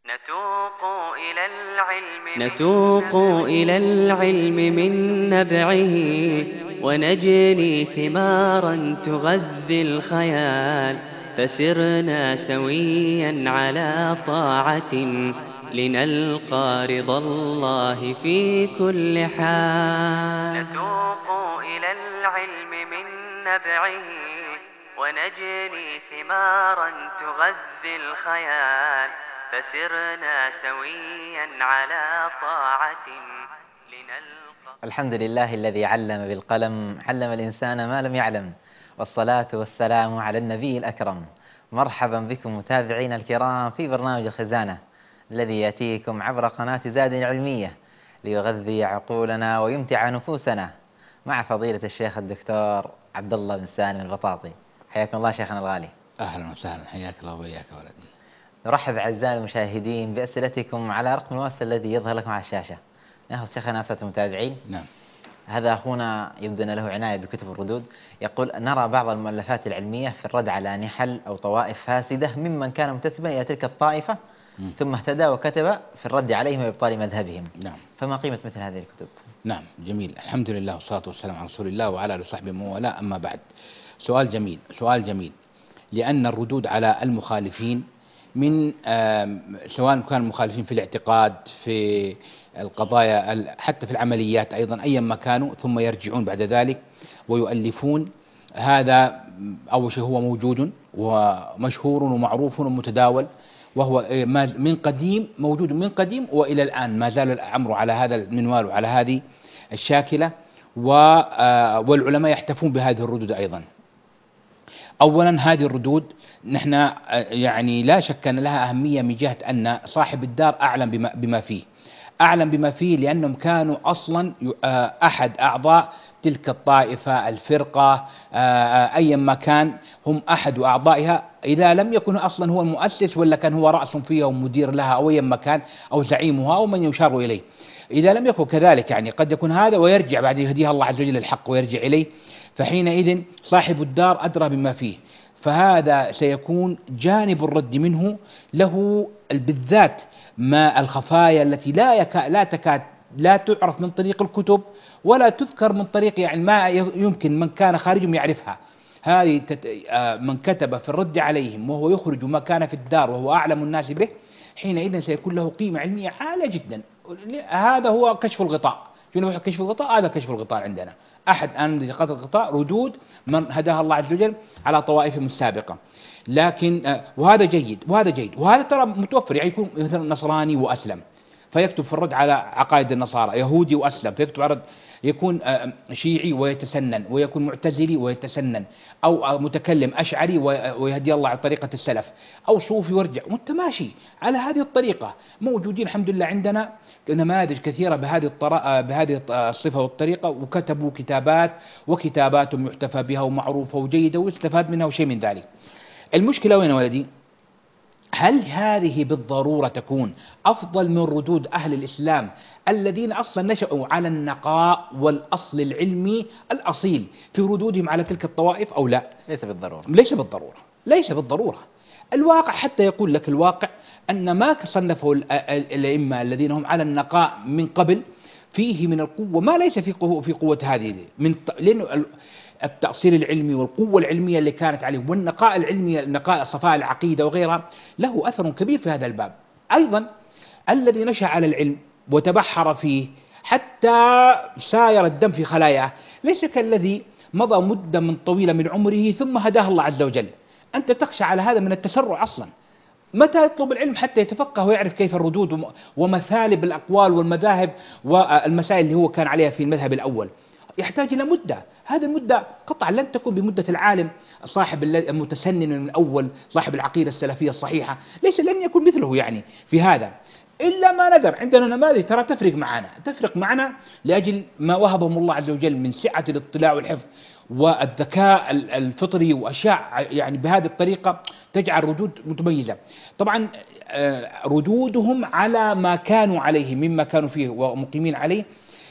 نتوق إلى العلم من نبعه، ونجني ثمارا تغذي الخيال. فسرنا سويا على طاعة، لنلقى رضا الله في كل حال. نتوق إلى العلم من نبعه، ونجني ثمارا تغذي الخيال. فسرنا سويا على طاعة، لنلقى. الحمد لله الذي علم بالقلم، علم الإنسان ما لم يعلم، والصلاة والسلام على النبي الأكرم. مرحبا بكم متابعين الكرام في برنامج الخزانة الذي يأتيكم عبر قناة زاد علمية ليغذي عقولنا ويمتع نفوسنا، مع فضيلة الشيخ الدكتور عبد الله بن سالم البطاطي. حياكم الله شيخنا الغالي. أهلا وسهلا، حياك الله وإياك ولدي. نرحب أعزائي المشاهدين بأسئلتكم على رقم الواتس الذي يظهر لكم على الشاشة. ناخذ شيخنا أسئلة المتابعين. نعم. هذا أخونا يبدو أن له عناية بكتب الردود، يقول: نرى بعض المؤلفات العلمية في الرد على نحل أو طوائف فاسدة ممن كان منتسبا إلى تلك الطائفة ثم اهتدى وكتب في الرد عليهم وإبطال مذهبهم. نعم. فما قيمة مثل هذه الكتب؟ نعم، جميل، الحمد لله والصلاة والسلام على رسول الله وعلى آله وصحبه ومن والاه، أما بعد. سؤال جميل، سؤال جميل، لأن الردود على المخالفين من سواء كانوا مخالفين في الاعتقاد، في القضايا، حتى في العمليات أيضا، أيا ما كانوا، ثم يرجعون بعد ذلك ويؤلفون. هذا أول شيء هو موجود ومشهور ومعروف ومتداول، وهو من قديم، موجود من قديم وإلى الآن ما زال الأمر على هذا المنوال وعلى هذه الشاكلة، والعلماء يحتفون بهذه الردود أيضا. أولا هذه الردود نحن يعني لا شك أن لها أهمية من جهة أن صاحب الدار أعلم بما فيه، لأنهم كانوا أصلا أحد أعضاء تلك الطائفة، الفرقة، أيا ما كان، هم أحد أعضائها، إذا لم يكن أصلا هو المؤسس ولا كان هو رأس فيها ومدير لها أو أيا ما كان، أو زعيمها أو من يشار إليه. إذا لم يكن كذلك، يعني قد يكون هذا ويرجع بعد يهديها الله عز وجل الحق ويرجع إليه، فحينئذ صاحب الدار أدرى بما فيه، فهذا سيكون جانب الرد منه له بالذات، ما الخفايا التي لا تعرف من طريق الكتب ولا تذكر من طريق، يعني ما يمكن من كان خارجهم يعرفها. هذه من كتب في الرد عليهم وهو يخرج ما كان في الدار وهو أعلم الناس به، حينئذ سيكون له قيمة علمية عالية جدا. هذا هو كشف الغطاء. شنو كشف الغطاء؟ هذا كشف الغطاء عندنا. أحد أنشطة الغطاء ردود من هداها الله عز وجل على طوائفهم السابقة. لكن وهذا جيد، وهذا ترى متوفر، يعني يكون مثلا نصراني وأسلم فيكتب في الرد على عقائد النصارى، يهودي وأسلم فيكتب على الرد، يكون شيعي ويتسنن، ويكون معتزلي ويتسنن، أو متكلم أشعري ويهدي الله على طريقة السلف، أو صوفي ويرجع، وانت ماشي على هذه الطريقة. موجودين الحمد لله عندنا نماذج كثيرة بهذه الصفة والطريقة، وكتبوا كتابات يحتفى بها ومعروفة وجيدة ويستفاد منها وشيء من ذلك. المشكلة وين ولدي؟ هل هذه بالضرورة تكون أفضل من ردود أهل الإسلام الذين أصلا نشأوا على النقاء والأصل العلمي الأصيل في ردودهم على تلك الطوائف أو لا؟ ليس بالضرورة. الواقع حتى يقول لك الواقع أن ما صنفه الأئمة الذين هم على النقاء من قبل فيه من القوة ما ليس في قوة هذه، لأنه التأصيل العلمي والقوة العلمية اللي كانت عليه والنقاء العلمي، نقاء صفاء العقيدة وغيرها، له أثر كبير في هذا الباب. أيضا الذي نشأ على العلم وتبحر فيه حتى ساير الدم في خلاياه، ليس كالذي مضى مدة من طويلة من عمره ثم هداه الله عز وجل. أنت تخشى على هذا من التسرع أصلا. متى يطلب العلم حتى يتفقه ويعرف كيف الردود ومثالب الأقوال والمذاهب والمسائل اللي هو كان عليها في المذهب الأول؟ يحتاج إلى مدة. هذه المدة قطعا لن تكون بمدة العالم صاحب المتسنن من الأول، صاحب العقيدة السلفية الصحيحة، لن يكون مثله يعني في هذا، إلا ما ندر. عندنا نماذج ترى تفرق معنا لأجل ما وهبهم الله عز وجل من سعة الاطلاع والحفظ والذكاء الفطري وأشياء، يعني بهذه الطريقة تجعل ردود متميزة. طبعا ردودهم على ما كانوا عليه مما كانوا فيه ومقيمين عليه،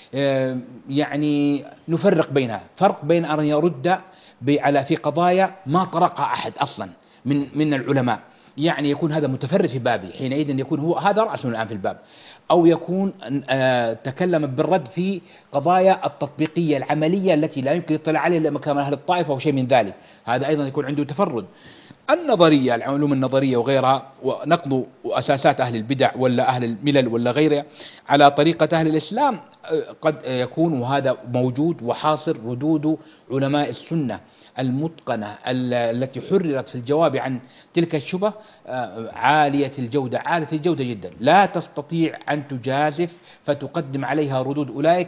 يعني نفرق بينها، فرق بين أن يرد في قضايا ما طرقها أحد أصلا من العلماء، يعني يكون هذا متفرد في بابه، حينئذ يكون هو هذا رأسه الآن في الباب، أو يكون تكلم بالرد في قضايا التطبيقية العملية التي لا يمكن الاطلاع عليها إلا مكان أهل الطائفة أو شيء من ذلك، هذا أيضا يكون عنده تفرد. النظرية، العلوم النظرية وغيرها، ونقض أساسات أهل البدع ولا أهل الملل ولا غيرها على طريقة أهل الإسلام، قد يكون، وهذا موجود وحاصر، ردود علماء السنة المتقنة التي حررت في الجواب عن تلك الشبه عالية الجودة، عالية الجودة جدا، لا تستطيع أن تجازف فتقدم عليها ردود أولئك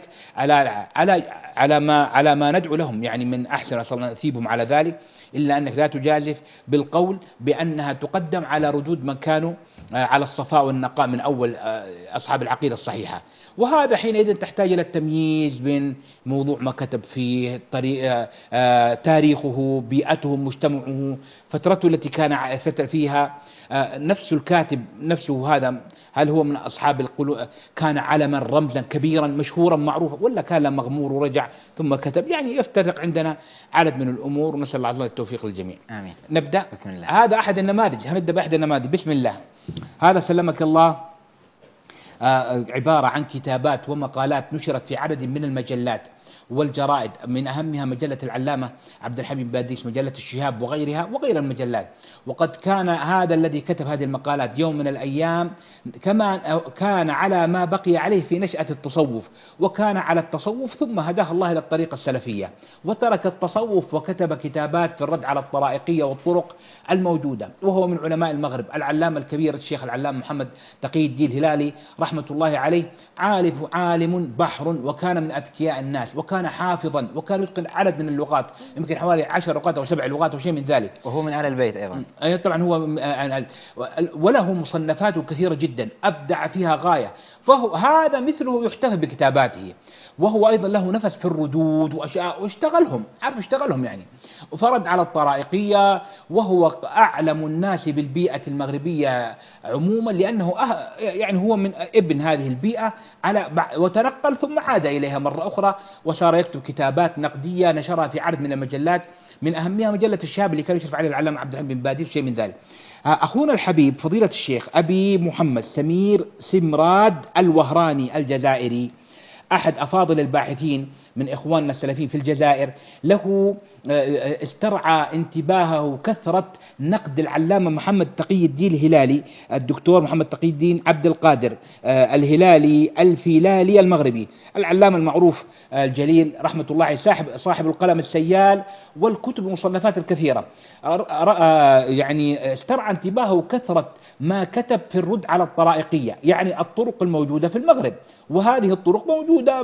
على ما ندعو لهم، يعني من أحسن، صلى الله نثيبهم على ذلك، إلا أنك لا تجازف بالقول بأنها تقدم على ردود من كانوا على الصفاء والنقاء من أول أصحاب العقيدة الصحيحة. وهذا حينئذ تحتاج إلى التمييز بين موضوع ما كتب فيه، تاريخه، بيئته، مجتمعه، فترته التي كان فيها، نفس الكاتب نفسه هذا، هل هو من أصحاب القلوب، كان علما رمزا كبيرا مشهورا معروفا، ولا كان مغمور ورجع ثم كتب؟ يعني يفترق عندنا عدد من الأمور، ونسأل الله التوفيق للجميع. آمين. نبدأ. بسم الله. هذا أحد النماذج، هنبدأ بأحد النماذج. بسم الله. هذا سلمك الله عبارة عن كتابات ومقالات نشرت في عدد من المجلات والجرائد، من أهمها مجلة العلامة عبد الحميد باديس، مجلة الشهاب وغيرها وغير المجلات. وقد كان هذا الذي كتب هذه المقالات يوم من الأيام كما كان على ما بقي عليه في نشأة التصوف، وكان على التصوف ثم هداه الله إلى الطريقة السلفية، وترك التصوف وكتب كتابات في الرد على الطرائقية والطرق الموجودة. وهو من علماء المغرب، العلامة الكبير الشيخ العلامة محمد تقي الدين الهلالي رحمة الله عليه، عالم بحر، وكان من أذكياء الناس، وكان حافظا، وكان يتقن عدد من اللغات، يمكن حوالي 10 لغات أو 7 لغات أو شيء من ذلك. وهو من أهل البيت أيضا. طبعا هو وله مصنفات كثيرة جدا أبدع فيها غاية، فهو هذا مثله يحتفى بكتاباته. وهو أيضا له نفس في الردود وأشياء، واشتغلهم، عارف اشتغلهم يعني، وفرد على الطرائقية، وهو أعلم الناس بالبيئة المغربية عموما، لأنه يعني هو من ابن هذه البيئة وتنقل ثم عاد إليها مرة أخرى، وصار يكتب كتابات نقدية نشرها في عدد من المجلات، من أهمها مجلة الشهاب اللي كان يشرف عليه العلامة عبد الحميد بن باديس، شيء من ذلك. أخونا الحبيب فضيلة الشيخ أبي محمد سمير سمراد الوهراني الجزائري، أحد أفاضل الباحثين من إخواننا السلفيين في الجزائر، له استرعى انتباهه كثرة نقد العلامة محمد تقي الدين الهلالي، الدكتور محمد تقي الدين عبد القادر الهلالي الفيلالي المغربي، العلامة المعروف الجليل رحمة الله عليه، صاحب القلم السيال والكتب والمصنفات الكثيرة. يعني استرعى انتباهه كثرة ما كتب في الرد على الطرائقية، يعني الطرق الموجودة في المغرب، وهذه الطرق موجودة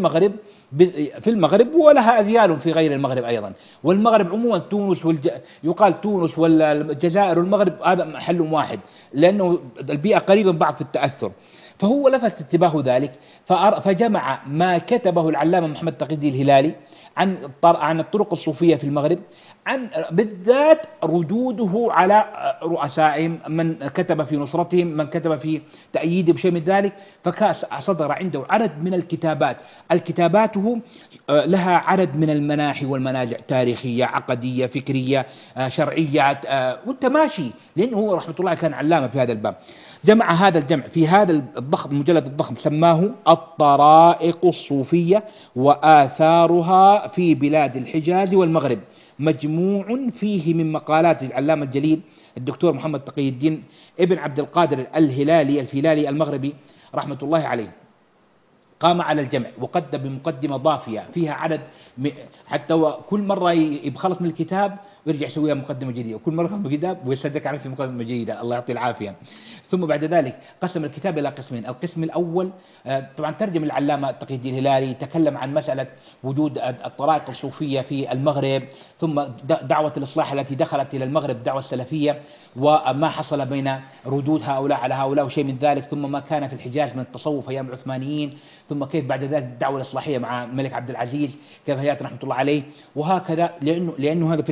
في المغرب ولها أذيال في غير المغرب أيضا. والمغرب عموما تونس يقال تونس والجزائر والمغرب هذا محل واحد، لأنه البيئة قريبة من بعض في التأثر. فهو لفت انتباه ذلك، فجمع ما كتبه العلامة محمد تقي الدين الهلالي عن الطرق الصوفية في المغرب، عن بالذات ردوده على رؤسائهم، من كتب في نصرتهم، من كتب في تأييدهم، شيء من ذلك. فصدر عنده عدد من كتاباته لها عدد من المناحي والمناجع، تاريخية، عقدية، فكرية، شرعية، والتماشي، لأنه هو رحمة الله كان علامة في هذا الباب. جمع هذا الجمع في هذا المجلد الضخم، سماه الطرائق الصوفية وآثارها في بلاد الحجاز والمغرب، مجموع فيه من مقالات العلامة الجليل الدكتور محمد تقي الدين ابن عبد القادر الهلالي الفيلالي المغربي رحمة الله عليه. قام على الجمع وقدم بمقدمة ضافية فيها عدد حتى كل مرة يخلص من الكتاب ويرجع يسويها مقدمة جديدة، وكل مرة يخلص من الكتاب ويصدق عليه في مقدمة جديدة، الله يعطيه العافية. ثم بعد ذلك قسم الكتاب إلى قسمين. القسم الأول طبعا ترجم العلامة تقي الدين الهلالي، تكلم عن مسألة وجود الطرائق الصوفية في المغرب، ثم دعوة الإصلاح التي دخلت إلى المغرب، الدعوة السلفية، وما حصل بين ردود هؤلاء على هؤلاء وشيء من ذلك، ثم ما كان في الحجاز من التصوف أيام العثمانيين، ثم كيف بعد ذلك الدعوة الإصلاحية مع الملك عبد العزيز، كيف هيات رحمة الله عليه، وهكذا، لأنه هذا في الحجاز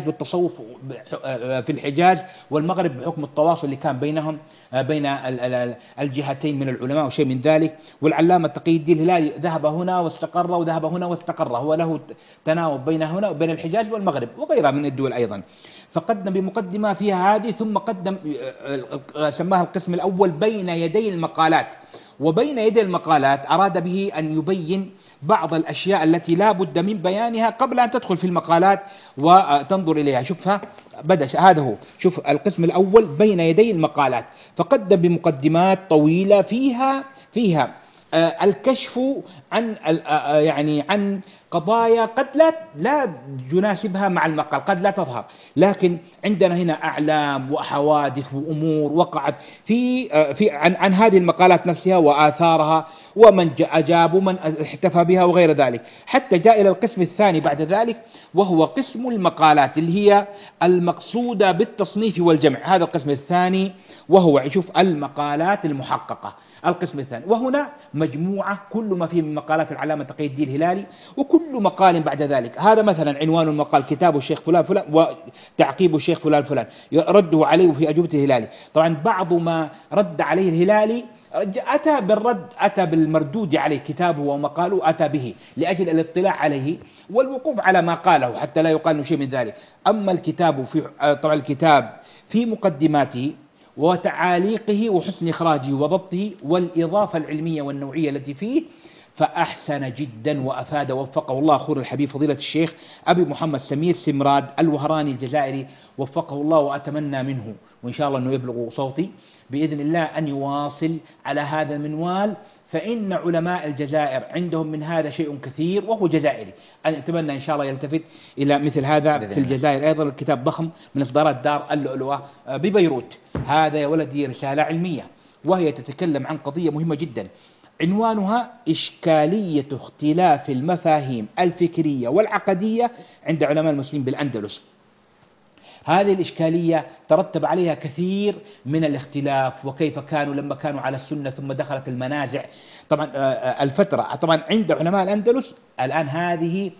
والتصوف في الحجاز والمغرب بحكم التواصل اللي كان بينهم بين الجهتين من العلماء وشيء من ذلك. والعلامة تقي الدين الهلالي ذهب هنا واستقر وذهب هنا واستقر، هو له تناوب بين هنا وبين الحجاز والمغرب وغيرها من الدول أيضا. فقدم بمقدمة فيها هذه، ثم قدم سماها القسم الأول بين يدي المقالات. وبين يدي المقالات أراد به أن يبين بعض الأشياء التي لا بد من بيانها قبل أن تدخل في المقالات وتنظر إليها. شوفها بدأ هذا هو، شوف القسم الأول بين يدي المقالات، فقدم بمقدمات طويلة فيها الكشف عن يعني عن قضايا قد لا يناسبها مع المقال، قد لا تظهر، لكن عندنا هنا أعلام وحوادث وأمور وقعت في عن هذه المقالات نفسها وآثارها ومن أجاب ومن احتفى بها وغير ذلك، حتى جاء إلى القسم الثاني بعد ذلك وهو قسم المقالات اللي هي المقصودة بالتصنيف والجمع. هذا القسم الثاني وهو يشوف المقالات المحققة، القسم الثاني. وهنا مجموعة كل ما فيه من مقالات العلامة تقي الدين الهلالي، وكل مقال بعد ذلك. هذا مثلا عنوان المقال كتاب الشيخ فلان فلان وتعقيب الشيخ فلان فلان رده عليه في أجوبة الهلالي. طبعا بعض ما رد عليه الهلالي أتى بالمردود عليه، كتابه ومقاله أتى به لأجل الاطلاع عليه والوقوف على ما قاله حتى لا يقال شيء من ذلك. أما الكتاب طبعا الكتاب في مقدماته وتعاليقه وحسن إخراجه وضبطه والإضافة العلمية والنوعية التي فيه فأحسن جدا وأفاد، وفقه الله أخونا الحبيب فضيلة الشيخ أبي محمد سمير سمراد الوهراني الجزائري، وفقه الله. وأتمنى منه وإن شاء الله أنه يبلغ صوتي بإذن الله أن يواصل على هذا المنوال، فإن علماء الجزائر عندهم من هذا شيء كثير، وهو جزائري. أنا أتمنى إن شاء الله يلتفت إلى مثل هذا في الجزائر أيضا. الكتاب ضخم من إصدارات دار اللؤلؤة ببيروت. هذا يا ولدي رسالة علمية، وهي تتكلم عن قضية مهمة جدا، عنوانها إشكالية اختلاف المفاهيم الفكرية والعقدية عند علماء المسلمين بالأندلس. هذه الإشكالية ترتب عليها كثير من الاختلاف، وكيف كانوا لما كانوا على السنة ثم دخلت المنازع. طبعا الفترة طبعا عند علماء الأندلس الآن هذه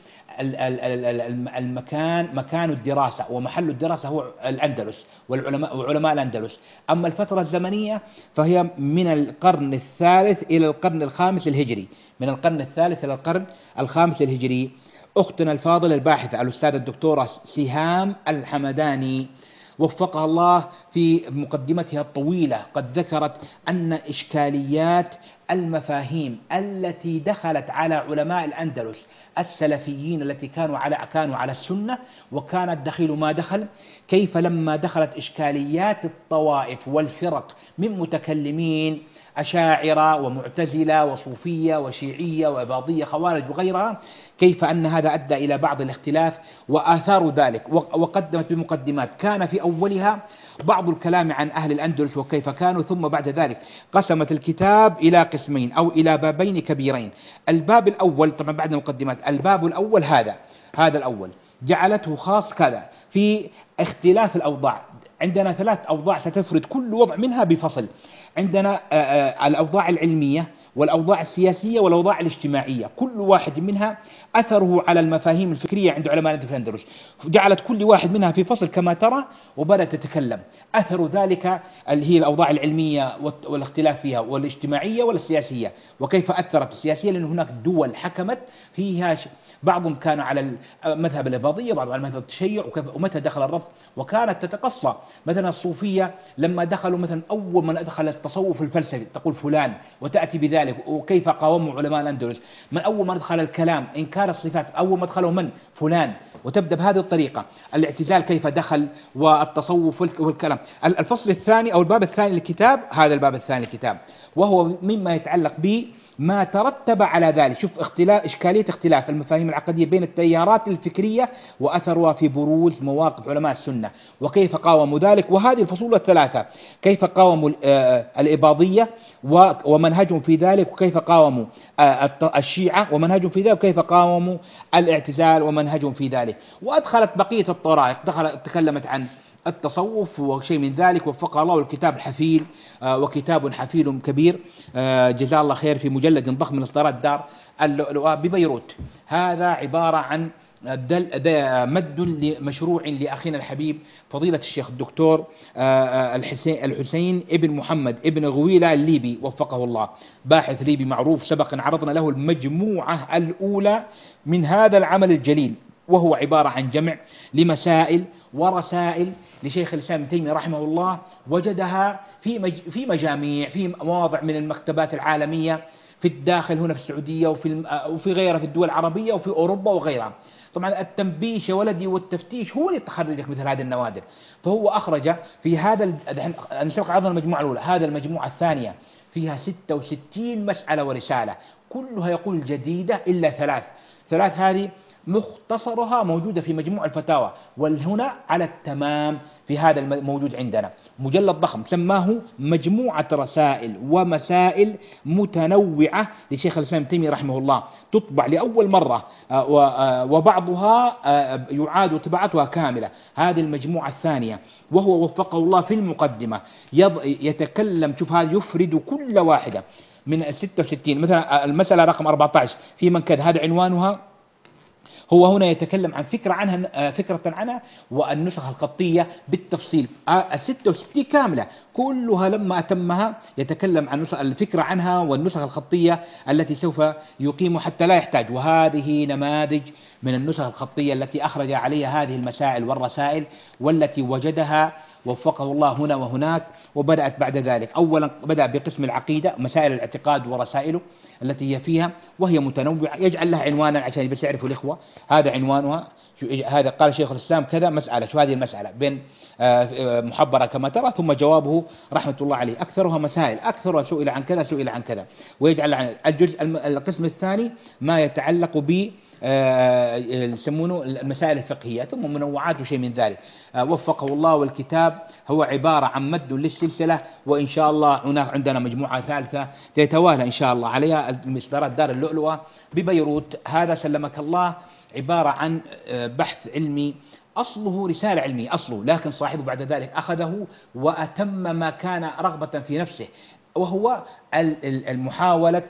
مكان الدراسة ومحل الدراسة هو الأندلس وعلماء الأندلس. أما الفترة الزمنية فهي من القرن الثالث إلى القرن الخامس الهجري، من القرن الثالث إلى القرن الخامس الهجري. أختنا الفاضلة الباحثة الأستاذة الدكتورة سهام الحمداني وفقها الله في مقدمتها الطويلة قد ذكرت أن إشكاليات المفاهيم التي دخلت على علماء الأندلس السلفيين التي كانوا على السنة، وكان الدخيل ما دخل، كيف لما دخلت إشكاليات الطوائف والفرق من متكلمين أشاعرة ومعتزلة وصوفية وشيعية وإباضية خوارج وغيرها، كيف أن هذا أدى إلى بعض الاختلاف وآثار ذلك. وقدمت بمقدمات كان في أولها بعض الكلام عن أهل الأندلس وكيف كانوا، ثم بعد ذلك قسمت الكتاب إلى قسمين أو إلى بابين كبيرين. الباب الأول طبعا بعد المقدمات، الباب الأول هذا الأول جعلته خاص كذا في اختلاف الأوضاع. عندنا 3 أوضاع ستفرد كل وضع منها بفصل. عندنا الأوضاع العلمية والأوضاع السياسية والأوضاع الاجتماعية، كل واحد منها أثره على المفاهيم الفكرية عند علماء الأندلس. جعلت كل واحد منها في فصل كما ترى، وبدأت تتكلم أثر ذلك اللي هي الأوضاع العلمية والاختلاف فيها والاجتماعية والسياسية، وكيف أثرت السياسية، لأن هناك دول حكمت فيها بعضهم كانوا على المذهب الإباضية، بعضهم على مذهب التشيع، ومتى دخل الرفض. وكانت تتقصى مثلا الصوفية لما دخلوا مثلا أول من أدخل التصوف الفلسفي تقول فلان وتأتي بذلك، وكيف قاوموا علماء الأندلس. من أول ما دخل الكلام إنكار الصفات أول ما دخلوا من فلان، وتبدأ بهذه الطريقة. الاعتزال كيف دخل والتصوف والكلام. الفصل الثاني أو الباب الثاني للكتاب هذا الباب الثاني للكتاب، وهو مما يتعلق به ما ترتب على ذلك. شوف إشكالية اختلاف المفاهيم العقدية بين التيارات الفكرية وأثرها في بروز مواقف علماء السنة وكيف قاوموا ذلك. وهذه الفصول ال3 كيف قاوموا الإباضية ومنهجهم في ذلك، وكيف قاوموا الشيعة ومنهجهم في ذلك، وكيف قاوموا الاعتزال ومنهجهم في ذلك. وأدخلت بقية الطرائق، تكلمت عن التصوف وشيء من ذلك. وفق الله الكتاب الحفيل، وكتاب حفيل كبير جزاه الله خير في مجلد ضخم من إصدارات دار اللؤلؤة ببيروت. هذا عبارة عن مد لمشروع لأخينا الحبيب فضيلة الشيخ الدكتور الحسين ابن محمد ابن غويلة الليبي وفقه الله، باحث ليبي معروف، سبق أن عرضنا له المجموعة الأولى من هذا العمل الجليل، وهو عبارة عن جمع لمسائل ورسائل لشيخ الإسلام ابن تيمية رحمه الله، وجدها في مجاميع، في مواضع من المكتبات العالمية، في الداخل هنا في السعودية وفي غيرها في الدول العربية وفي أوروبا وغيرها. طبعا التنبيش يا ولدي والتفتيش هو اللي تخرجك مثل هذه النوادر. فهو أخرج في هذا نسبق عرضنا المجموعة الأولى، هذا المجموعة الثانية فيها 66 مسألة ورسالة، كلها يقول جديدة إلا ثلاث هذه مختصرها موجودة في مجموع الفتاوى، والهنا على التمام في هذا الموجود عندنا مجلد ضخم سماه مجموعة رسائل ومسائل متنوعة لشيخ الإسلام ابن تيمية رحمه الله، تطبع لأول مرة وبعضها يعاد طباعتها كاملة. هذه المجموعة الثانية، وهو وفقه الله في المقدمة يتكلم، شوف هذا يفرد كل واحدة من 66. مثلا المسألة رقم 14 في من كذا، هذا عنوانها، هو هنا يتكلم عن فكرة عنها والنسخ الخطية بالتفصيل، 66 كاملة كلها لما أتمها يتكلم عن الفكرة عنها والنسخ الخطية التي سوف يقيم حتى لا يحتاج. وهذه نماذج من النسخ الخطية التي أخرج عليها هذه المسائل والرسائل، والتي وجدها وفقه الله هنا وهناك. وبدأت بعد ذلك، أولا بدأ بقسم العقيدة، مسائل الاعتقاد ورسائله التي هي فيها، وهي متنوعة، يجعل لها عنوانا عشان بس يعرفوا الإخوة هذا عنوانها. هذا قال شيخ الإسلام كذا مسألة، شو هذه المسألة بين محبرة كما ترى، ثم جوابه رحمة الله عليه، أكثرها مسائل، أكثرها سئل عن كذا سئل عن كذا. ويجعل عن القسم الثاني ما يتعلق ب يسمونه المسائل الفقهية، ثم منوعات وشيء من ذلك. وفقه الله. والكتاب هو عبارة عن مد للسلسلة، وإن شاء الله هناك عندنا مجموعة ثالثة تتوالى إن شاء الله عليها، المصدرات دار اللؤلؤة ببيروت. هذا سلمك الله عبارة عن بحث علمي، أصله رسالة علمية أصله، لكن صاحبه بعد ذلك أخذه وأتم ما كان رغبة في نفسه، وهو المحاولة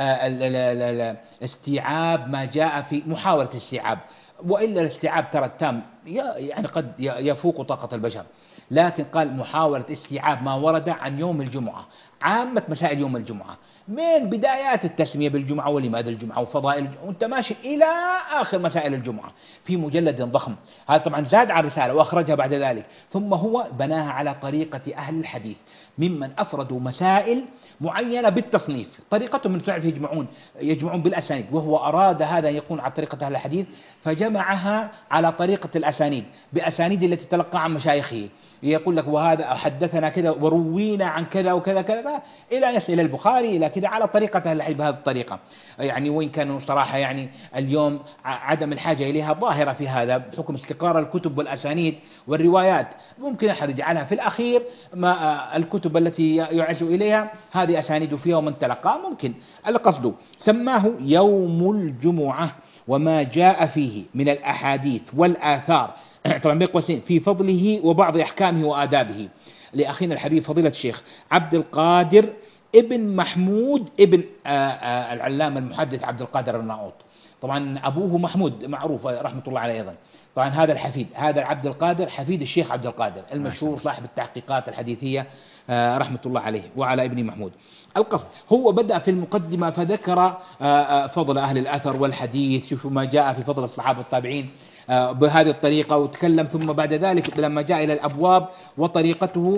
استيعاب ما جاء في محاولة استيعاب، وإلا الاستيعاب ترى التام يعني قد يفوق طاقة البشر، لكن قال محاولة استيعاب ما ورد عن يوم الجمعة، عامة مسائل يوم الجمعة، من بدايات التسمية بالجمعة ولماذا الجمعة وفضائل الجمعة وانت ماشي إلى آخر مسائل الجمعة في مجلد ضخم. هذا طبعا زاد على الرسالة وأخرجها بعد ذلك، ثم هو بناها على طريقة أهل الحديث ممن أفردوا مسائل معينة بالتصنيف، طريقتهم من تعرف يجمعون بالأسانيد، وهو أراد هذا أن يكون على طريقة أهل الحديث، فجمعها على طريقة الأسانيد بأسانيد التي تلقى عن مشايخه، يقول لك وهذا حدثنا كذا وروينا عن كذا وكذا كذا إلى يصل إلى البخاري إلى كذا على طريقة أهل الحديث بهذه الطريقة. يعني وين كانوا صراحة يعني اليوم عدم الحاجة إليها ظاهرة في هذا بحكم استقرار الكتب والأسانيد والروايات، ممكن أحد يجعلها في الأخير ما الكتب التي يعز إليها هذه أسانيد فيها ومن تلقى ممكن. القصد سماه يوم الجمعة وما جاء فيه من الأحاديث والآثار طبعا بين قوسين في فضله وبعض أحكامه وآدابه، لأخينا الحبيب فضيلة الشيخ عبد القادر ابن محمود ابن العلامة المحدث عبد القادر الناؤوط. طبعا أبوه محمود معروف رحمة الله عليه أيضا. طبعا هذا الحفيد، هذا عبد القادر حفيد الشيخ عبد القادر المشهور صاحب التحقيقات الحديثية رحمة الله عليه وعلى ابن محمود. القصد هو بدأ في المقدمة فذكر فضل أهل الأثر والحديث، شوفوا ما جاء في فضل الصحابة والتابعين بهذه الطريقة وتكلم، ثم بعد ذلك لما جاء إلى الأبواب وطريقته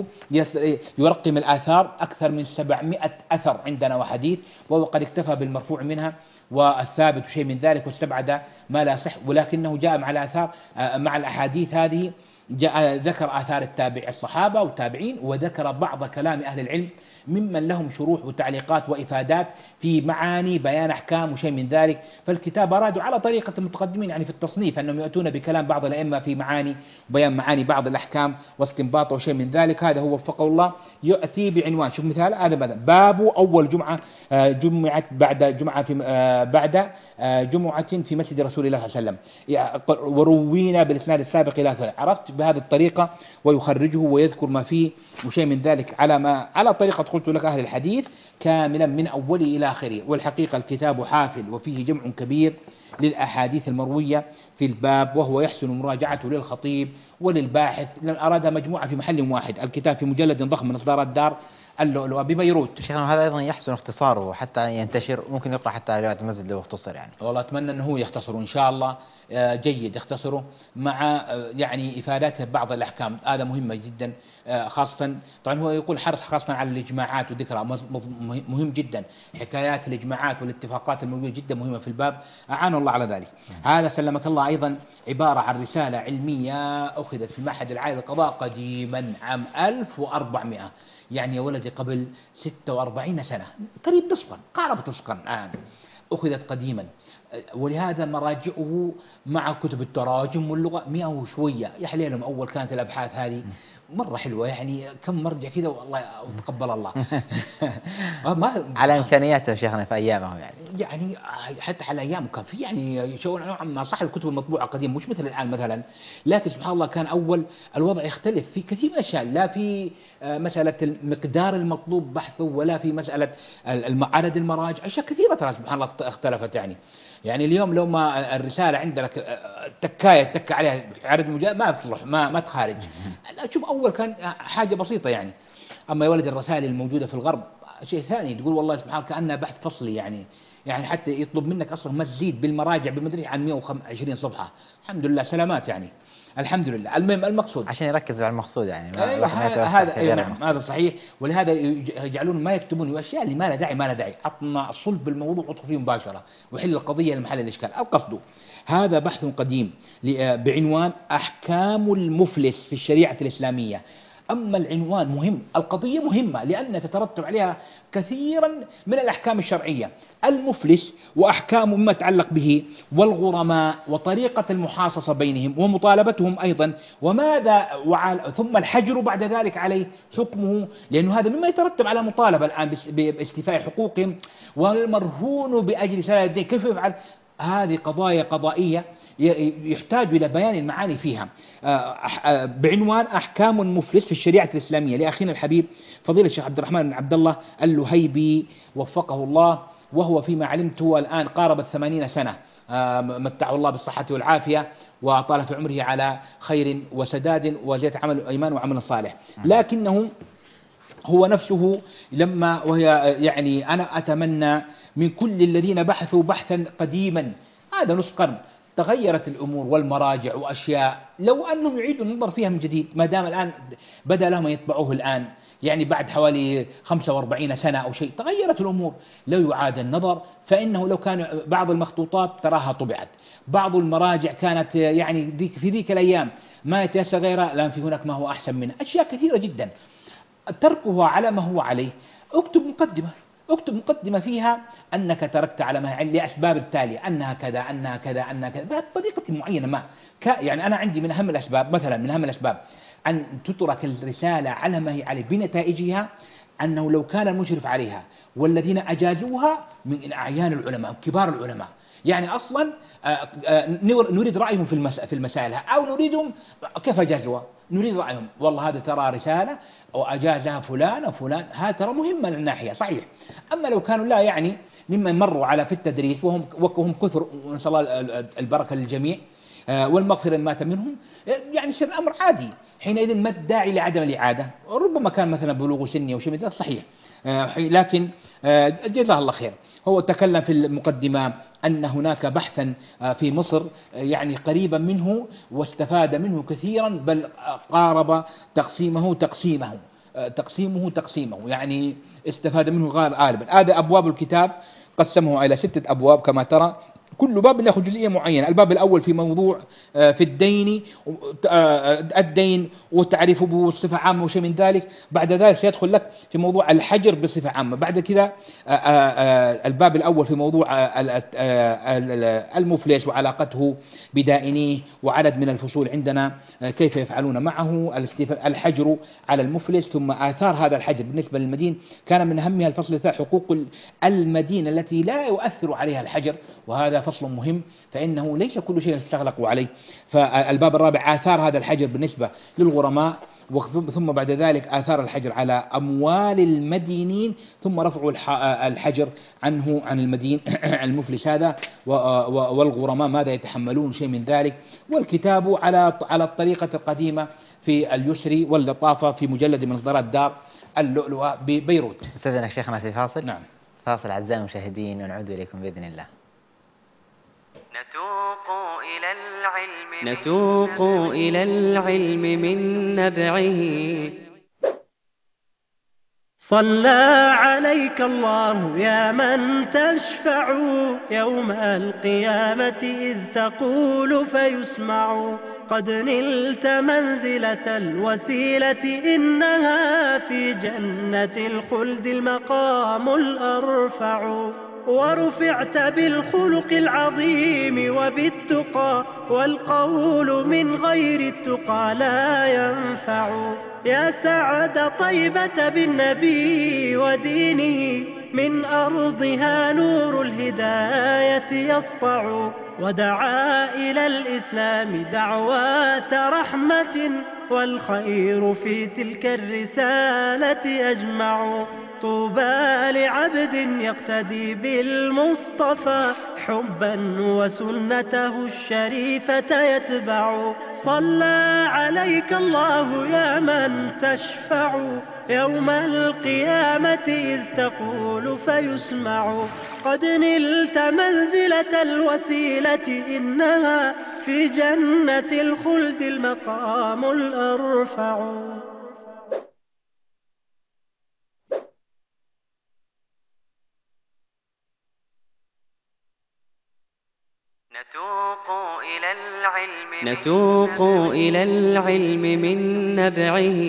يرقم الآثار أكثر من 700 أثر عندنا وحديث، وهو قد اكتفى بالمرفوع منها والثابت شيء من ذلك واستبعد ما لا صح، ولكنه جاء مع الآثار مع الأحاديث هذه ذكر آثار الصحابة والتابعين، وذكر بعض كلام أهل العلم ممن لهم شروح وتعليقات وإفادات في معاني بيان أحكام وشيء من ذلك. فالكتاب أرادوا على طريقة المتقدمين يعني في التصنيف أنهم يأتون بكلام بعض الأئمة في معاني بيان معاني بعض الأحكام واستنباط وشيء من ذلك. هذا هو وفقه الله يأتي بعنوان، شوف مثال هذا باب أول جمعة جمعت بعد جمعة في بعد جمعة في مسجد رسول الله صلى الله عليه وسلم، وروينا بالإسناد السابق إلى ثلاث. عرفت بهذه الطريقة ويخرجه ويذكر ما فيه وشيء من ذلك على طريقة قلت لك أهل الحديث كاملا من أوله إلى آخره. والحقيقة الكتاب حافل وفيه جمع كبير للأحاديث المروية في الباب، وهو يحسن مراجعته للخطيب وللباحث لأن أراد مجموعة في محل واحد. الكتاب في مجلد ضخم من إصدار الدار اللؤلؤة ببيروت. شيخنا هذا أيضا يحسن اختصاره حتى ينتشر، ممكن يقرأ حتى رواية المسجد لو اختصر يعني. والله أتمنى أنه هو يختصره إن شاء الله. جيد يختصره مع يعني إفادته بعض الأحكام، هذا مهمة جدا. خاصة طبعا هو يقول حرص خاصة على الإجماعات وذكرها مهم جدا. حكايات الإجماعات والاتفاقات الموجودة جدا مهمة في الباب، أعان الله على ذلك. هذا سلمك الله أيضا عبارة عن رسالة علمية أخذت في المعهد العالي للقضاء قديما عام 1400، يعني يا ولدي قبل 46 سنة، قريب نصفا، قاربت نصفا الآن، أخذت قديما. ولهذا مراجعه مع كتب التراجم واللغة 100 وشوية يا حليلهم. أول كانت الأبحاث هذه مرة حلوة، يعني كم مرجع كذا والله وتقبل الله. على إمكانياته شيخنا في أيامه يعني حتى على أيامه كان في يعني شو نوعا ما صح الكتب المطبوعة قديم مش مثل الآن مثلا، لكن سبحان الله كان أول الوضع يختلف في كثير من الأشياء، لا في مسألة المقدار المطلوب بحثه ولا في مسألة عدد المراجع، أشياء كثيرة ترى سبحان الله اختلفت يعني اليوم لو ما الرسالة عندنا تكاية تك عليها عدد مجلد ما بتصلح ما تخارج. شوف أول كان حاجة بسيطة يعني. أما يا ولد الرسائل الموجودة في الغرب شيء ثاني، تقول والله سبحانه كأنها بحث فصلي يعني حتى يطلب منك أصلا ما تزيد بالمراجع بالمدري عن 120 صفحة. الحمد لله سلامات يعني الحمد لله. المهم المقصود عشان يركز على المقصود يعني هذا صحيح. ولهذا يجعلون ما يكتبون أشياء اللي ما لا داعي عطنا صلب بالموضوع وادخل فيه مباشرة وحل القضية لمحل الإشكال. القصد هذا بحث قديم بعنوان أحكام المفلس في الشريعة الإسلامية. أما العنوان مهم، القضية مهمة لأن تترتب عليها كثيرا من الأحكام الشرعية. المفلس وأحكام مما يتعلق به والغرماء وطريقة المحاصصة بينهم ومطالبتهم أيضا وماذا ثم الحجر بعد ذلك عليه حكمه، لأنه هذا مما يترتب على مطالبة الآن باستيفاء حقوقهم، والمرهون بأجل سلامة الدين كيف يفعل. هذه قضايا قضائية يحتاج إلى بيان المعاني فيها. بعنوان أحكام المفلس في الشريعة الإسلامية لأخينا الحبيب فضيلة الشيخ عبد الرحمن بن عبد الله اللهيبي وفقه الله، وهو فيما علمت الآن قارب 80 سنة، متعه الله بالصحة والعافية وطال في عمره على خير وسداد وزيادة عمل إيمان وعمل صالح. لكنه هو نفسه لما وهي يعني أنا أتمنى من كل الذين بحثوا بحثا قديما هذا نصف قرن تغيرت الأمور والمراجع وأشياء لو أنهم يعيدوا النظر فيها من جديد، ما دام الآن بدأ لهم يطبعوه الآن يعني بعد حوالي 45 سنة أو شيء تغيرت الأمور، لو يعاد النظر فإنه لو كان بعض المخطوطات تراها طبعت، بعض المراجع كانت يعني في ذيك الأيام ما يتيسر غيرها، الآن في هناك ما هو أحسن منه، أشياء كثيرة جدا. تركه على ما هو عليه، اكتب مقدمة فيها أنك تركت على ما لأسباب التالية أنها كذا أنها كذا أنها كذا بطريقة معينة ما يعني أنا عندي من أهم الأسباب مثلا من أهم الأسباب أن تترك الرسالة على ما هي عليه بنتائجها، أنه لو كان المشرف عليها والذين أجازوها من أعيان العلماء كبار العلماء يعني أصلا نريد رأيهم في المسائل أو نريدهم كيف أجازوها، نريد رأيهم والله هذا ترى رسالة أو أجازها فلان أو فلان، هذا ترى مهمة من الناحية صحيح. أما لو كانوا لا يعني ممن مروا على في التدريس وهم كثر ونسأل الله البركة للجميع والمغفرة مات منهم، يعني يصير الأمر عادي حينئذ ما الداعي لعدم الإعادة. ربما كان مثلا بلوغ سني أو شيء من ذلك صحيح، لكن جزاه الله خير. هو تكلم في المقدمة أن هناك بحثا في مصر يعني قريبا منه واستفاد منه كثيرا، بل قارب تقسيمه يعني استفاد منه غالبا. هذا أبواب الكتاب قسمه إلى 6 أبواب كما ترى، كل باب له جزئية معينة. الباب الأول في موضوع في الدين وتعريفه بصفة عامة وشيء من ذلك، بعد ذلك سيدخل لك في موضوع الحجر بصفة عامة، بعد كذا الباب الأول في موضوع المفلس وعلاقته بدائنيه وعدد من الفصول عندنا كيف يفعلون معه، الحجر على المفلس، ثم آثار هذا الحجر بالنسبة للمدين. كان من أهمها الفصل الثالث حقوق المدين التي لا يؤثر عليها الحجر، وهذا فصل مهم، فإنه ليس كل شيء استغلقوا عليه. فالباب الرابع آثار هذا الحجر بالنسبة للغرماء، ثم بعد ذلك آثار الحجر على أموال المدينين، ثم رفع الحجر عنه عن المدين المفلس هذا والغرماء ماذا يتحملون شيء من ذلك. والكتاب على الطريقة القديمة في اليسر واللطافة في مجلد من إصدارات دار اللؤلؤة ببيروت. استاذنك شيخنا في فاصل. نعم. فاصل أعزائي المشاهدين ونعود إليكم بإذن الله. نتوق إلى العلم من نبعه. صلى عليك الله يا من تشفع يوم القيامة إذ تقول فيسمع قد نلت منزلة الوسيلة إنها في جنة الخلد المقام الأرفع ورفعت بالخلق العظيم وبالتقى والقول من غير التقى لا ينفع يا سعد طيبة بالنبي ودينه من أرضها نور الهداية يسطع ودعا إلى الإسلام دعوات رحمة والخير في تلك الرسالة أجمع طوبى لعبد يقتدي بالمصطفى حبا وسنته الشريفة يتبع صلى عليك الله يا من تشفع يوم القيامة إذ تقول فيسمع قد نلت منزلة الوسيلة إنها في جنة الخلد المقام الأرفع. نتوق إلى العلم من نبعه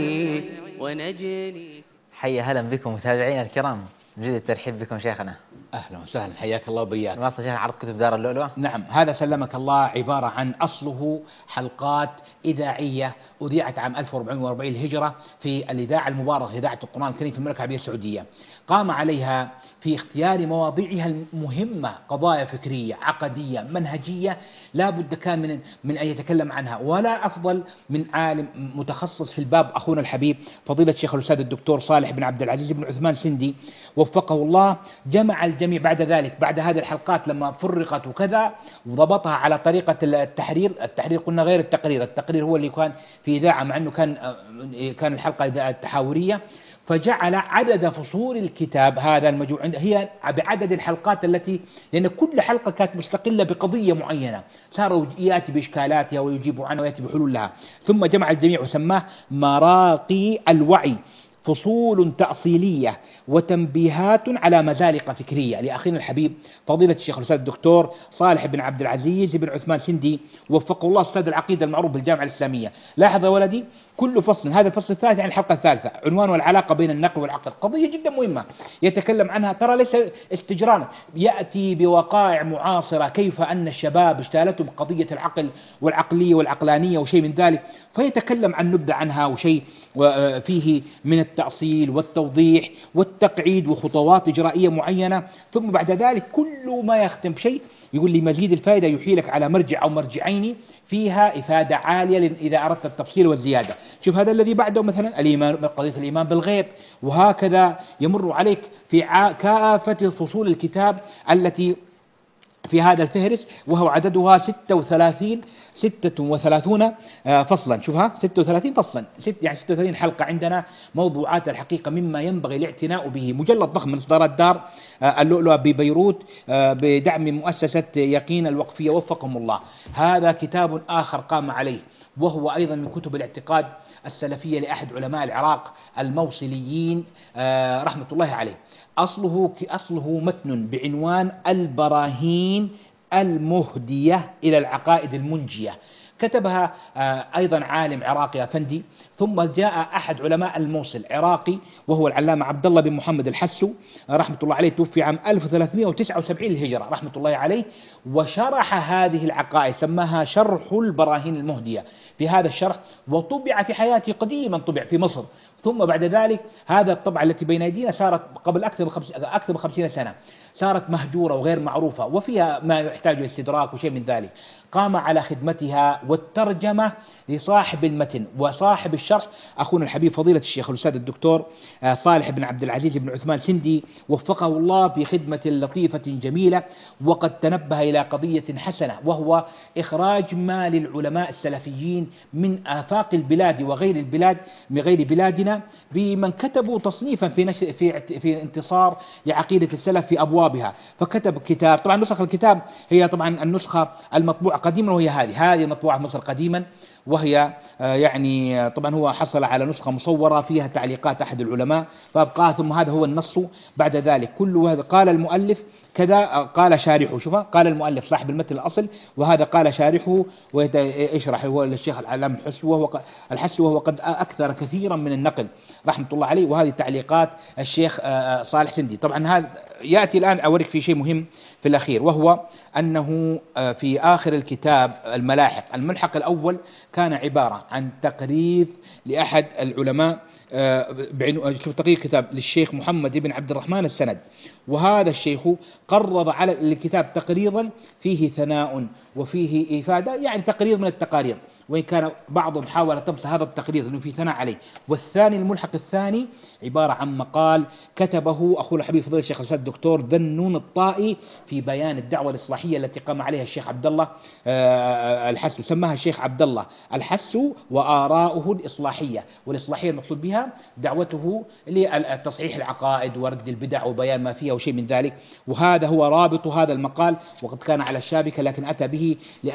ونجني. حيا هلا بكم متابعينا الكرام، نجد الترحيب بكم شيخنا. أهلا وسهلا، حياك الله وبياك. واصل شيخ عرض كتب دار اللؤلؤة. نعم، هذا سلمك الله عبارة عن أصله حلقات إذاعية أذيعت عام 1440 الهجرة في الإذاعة المباركة إذاعة القرآن الكريم في المملكة العربية السعودية. قام عليها في اختيار مواضيعها المهمة قضايا فكرية عقدية منهجية لا بد كان من أن يتكلم عنها، ولا أفضل من عالم متخصص في الباب أخونا الحبيب فضيلة الشيخ الأستاذ الدكتور صالح بن عبد العزيز بن عثمان سندي وفقه الله. جمع الجميع بعد ذلك بعد هذه الحلقات لما فرقت وكذا وضبطها على طريقة التحرير قلنا غير التقرير هو اللي كان في إذاعة، مع أنه كان الحلقة التحاورية، فجعل عدد فصول الكتاب هذا المجموع هي بعدد الحلقات التي، لأن كل حلقة كانت مستقلة بقضية معينة صار يأتي بإشكالاتها ويجيب عنها ويأتي بحلول لها، ثم جمع الجميع وسماه مراقي الوعي، فصول تأصيلية وتنبيهات على مزالق فكرية لأخينا الحبيب فضيلة الشيخ الأستاذ الدكتور صالح بن عبد العزيز بن عثمان سندي وفقه الله، أستاذ العقيدة المعروف بالجامعة الإسلامية. لاحظ يا ولدي كل فصل، هذا الفصل الثالث عن الحلقة الثالثة، عنوانه العلاقة بين النقل والعقل، قضية جدا مهمة يتكلم عنها، ترى ليس استجرانا، يأتي بوقائع معاصرة كيف أن الشباب اجتالتهم قضية العقل والعقلية والعقلانية وشيء من ذلك، فيتكلم عن نبذة عنها وشيء فيه من التأصيل والتوضيح والتقعيد وخطوات إجرائية معينة، ثم بعد ذلك كل ما يختم شيء يقول لي مزيد الفائدة يحيلك على مرجع أو مرجعين فيها إفادة عالية إذا أردت التفصيل والزيادة. شوف هذا الذي بعده مثلا الإيمان، قضية الإيمان بالغيب، وهكذا يمر عليك في كافة فصول الكتاب التي في هذا الفهرس، وهو عددها 36 فصلا. شوفها 36 فصلا، يعني 36 حلقة عندنا، موضوعات الحقيقة مما ينبغي الاعتناء به. مجلد ضخم من إصدارات دار اللؤلؤة ببيروت بدعم مؤسسة يقين الوقفية وفقهم الله. هذا كتاب آخر قام عليه، وهو أيضا من كتب الاعتقاد السلفية لأحد علماء العراق الموصليين رحمة الله عليه. أصله متن بعنوان البراهين المهدية إلى العقائد المنجية، كتبها أيضا عالم عراقي أفندي، ثم جاء أحد علماء الموصل عراقي وهو العلامة عبد الله بن محمد الحسو رحمة الله عليه، توفي عام 1379 الهجرة رحمة الله عليه، وشرح هذه العقائد، سماها شرح البراهين المهدية. في هذا الشرح وطبع في حياته قديما، طبع في مصر ثم بعد ذلك هذا الطبعة التي بين أيدينا صارت قبل أكثر من 50 سنة، صارت مهجورة وغير معروفة وفيها ما يحتاج إلى استدراك وشيء من ذلك. قام على خدمتها والترجمة لصاحب المتن وصاحب الشرح أخونا الحبيب فضيلة الشيخ الأستاذ الدكتور صالح بن عبد العزيز بن عثمان سندي، وفقه الله في خدمة لطيفة جميلة، وقد تنبه إلى قضية حسنة، وهو إخراج ما للعلماء السلفيين من آفاق البلاد وغير البلاد من غير بلادنا بمن كتبوا تصنيفا في انتصار لعقيدة السلف في أبوابها. فكتب كتاب، طبعا نسخ الكتاب هي طبعا النسخة المطبوعة قديما، وهي هذه مطبوعة في مصر قديما، وهي يعني طبعا هو حصل على نسخة مصورة فيها تعليقات أحد العلماء فأبقاها، ثم هذا هو النص بعد ذلك. كل هذا قال المؤلف كذا، قال شارحه، شوف قال المؤلف صاحب المتن الأصل، وهذا قال شارحه ويشرح هو الشيخ العلامة الحسي، وهو قد أكثر كثيرا من النقل رحمة الله عليه. وهذه تعليقات الشيخ صالح سندي. طبعا هذا يأتي الآن أوريك في شيء مهم في الأخير، وهو أنه في آخر الكتاب الملحق الأول كان عبارة عن تقرير لأحد العلماء تقرير كتاب للشيخ محمد بن عبد الرحمن السند، وهذا الشيخ قرر على الكتاب تقريرا فيه ثناء وفيه إفادة، يعني تقرير من التقارير، وإن كان بعضهم حاول طمس هذا التقرير أنه في ثناء عليه. والثاني الملحق الثاني عبارة عن مقال كتبه أخونا الحبيب فضيلة الشيخ الأستاذ الدكتور ذنون الطائي في بيان الدعوة الإصلاحية التي قام عليها الشيخ عبد الله الحسو، سماها الشيخ عبد الله الحسو وآراؤه الإصلاحية. والإصلاحية المقصود بها دعوته لتصحيح العقائد ورد البدع وبيان ما فيها وشيء من ذلك. وهذا هو رابط هذا المقال، وقد كان على الشابكة لكن أتى به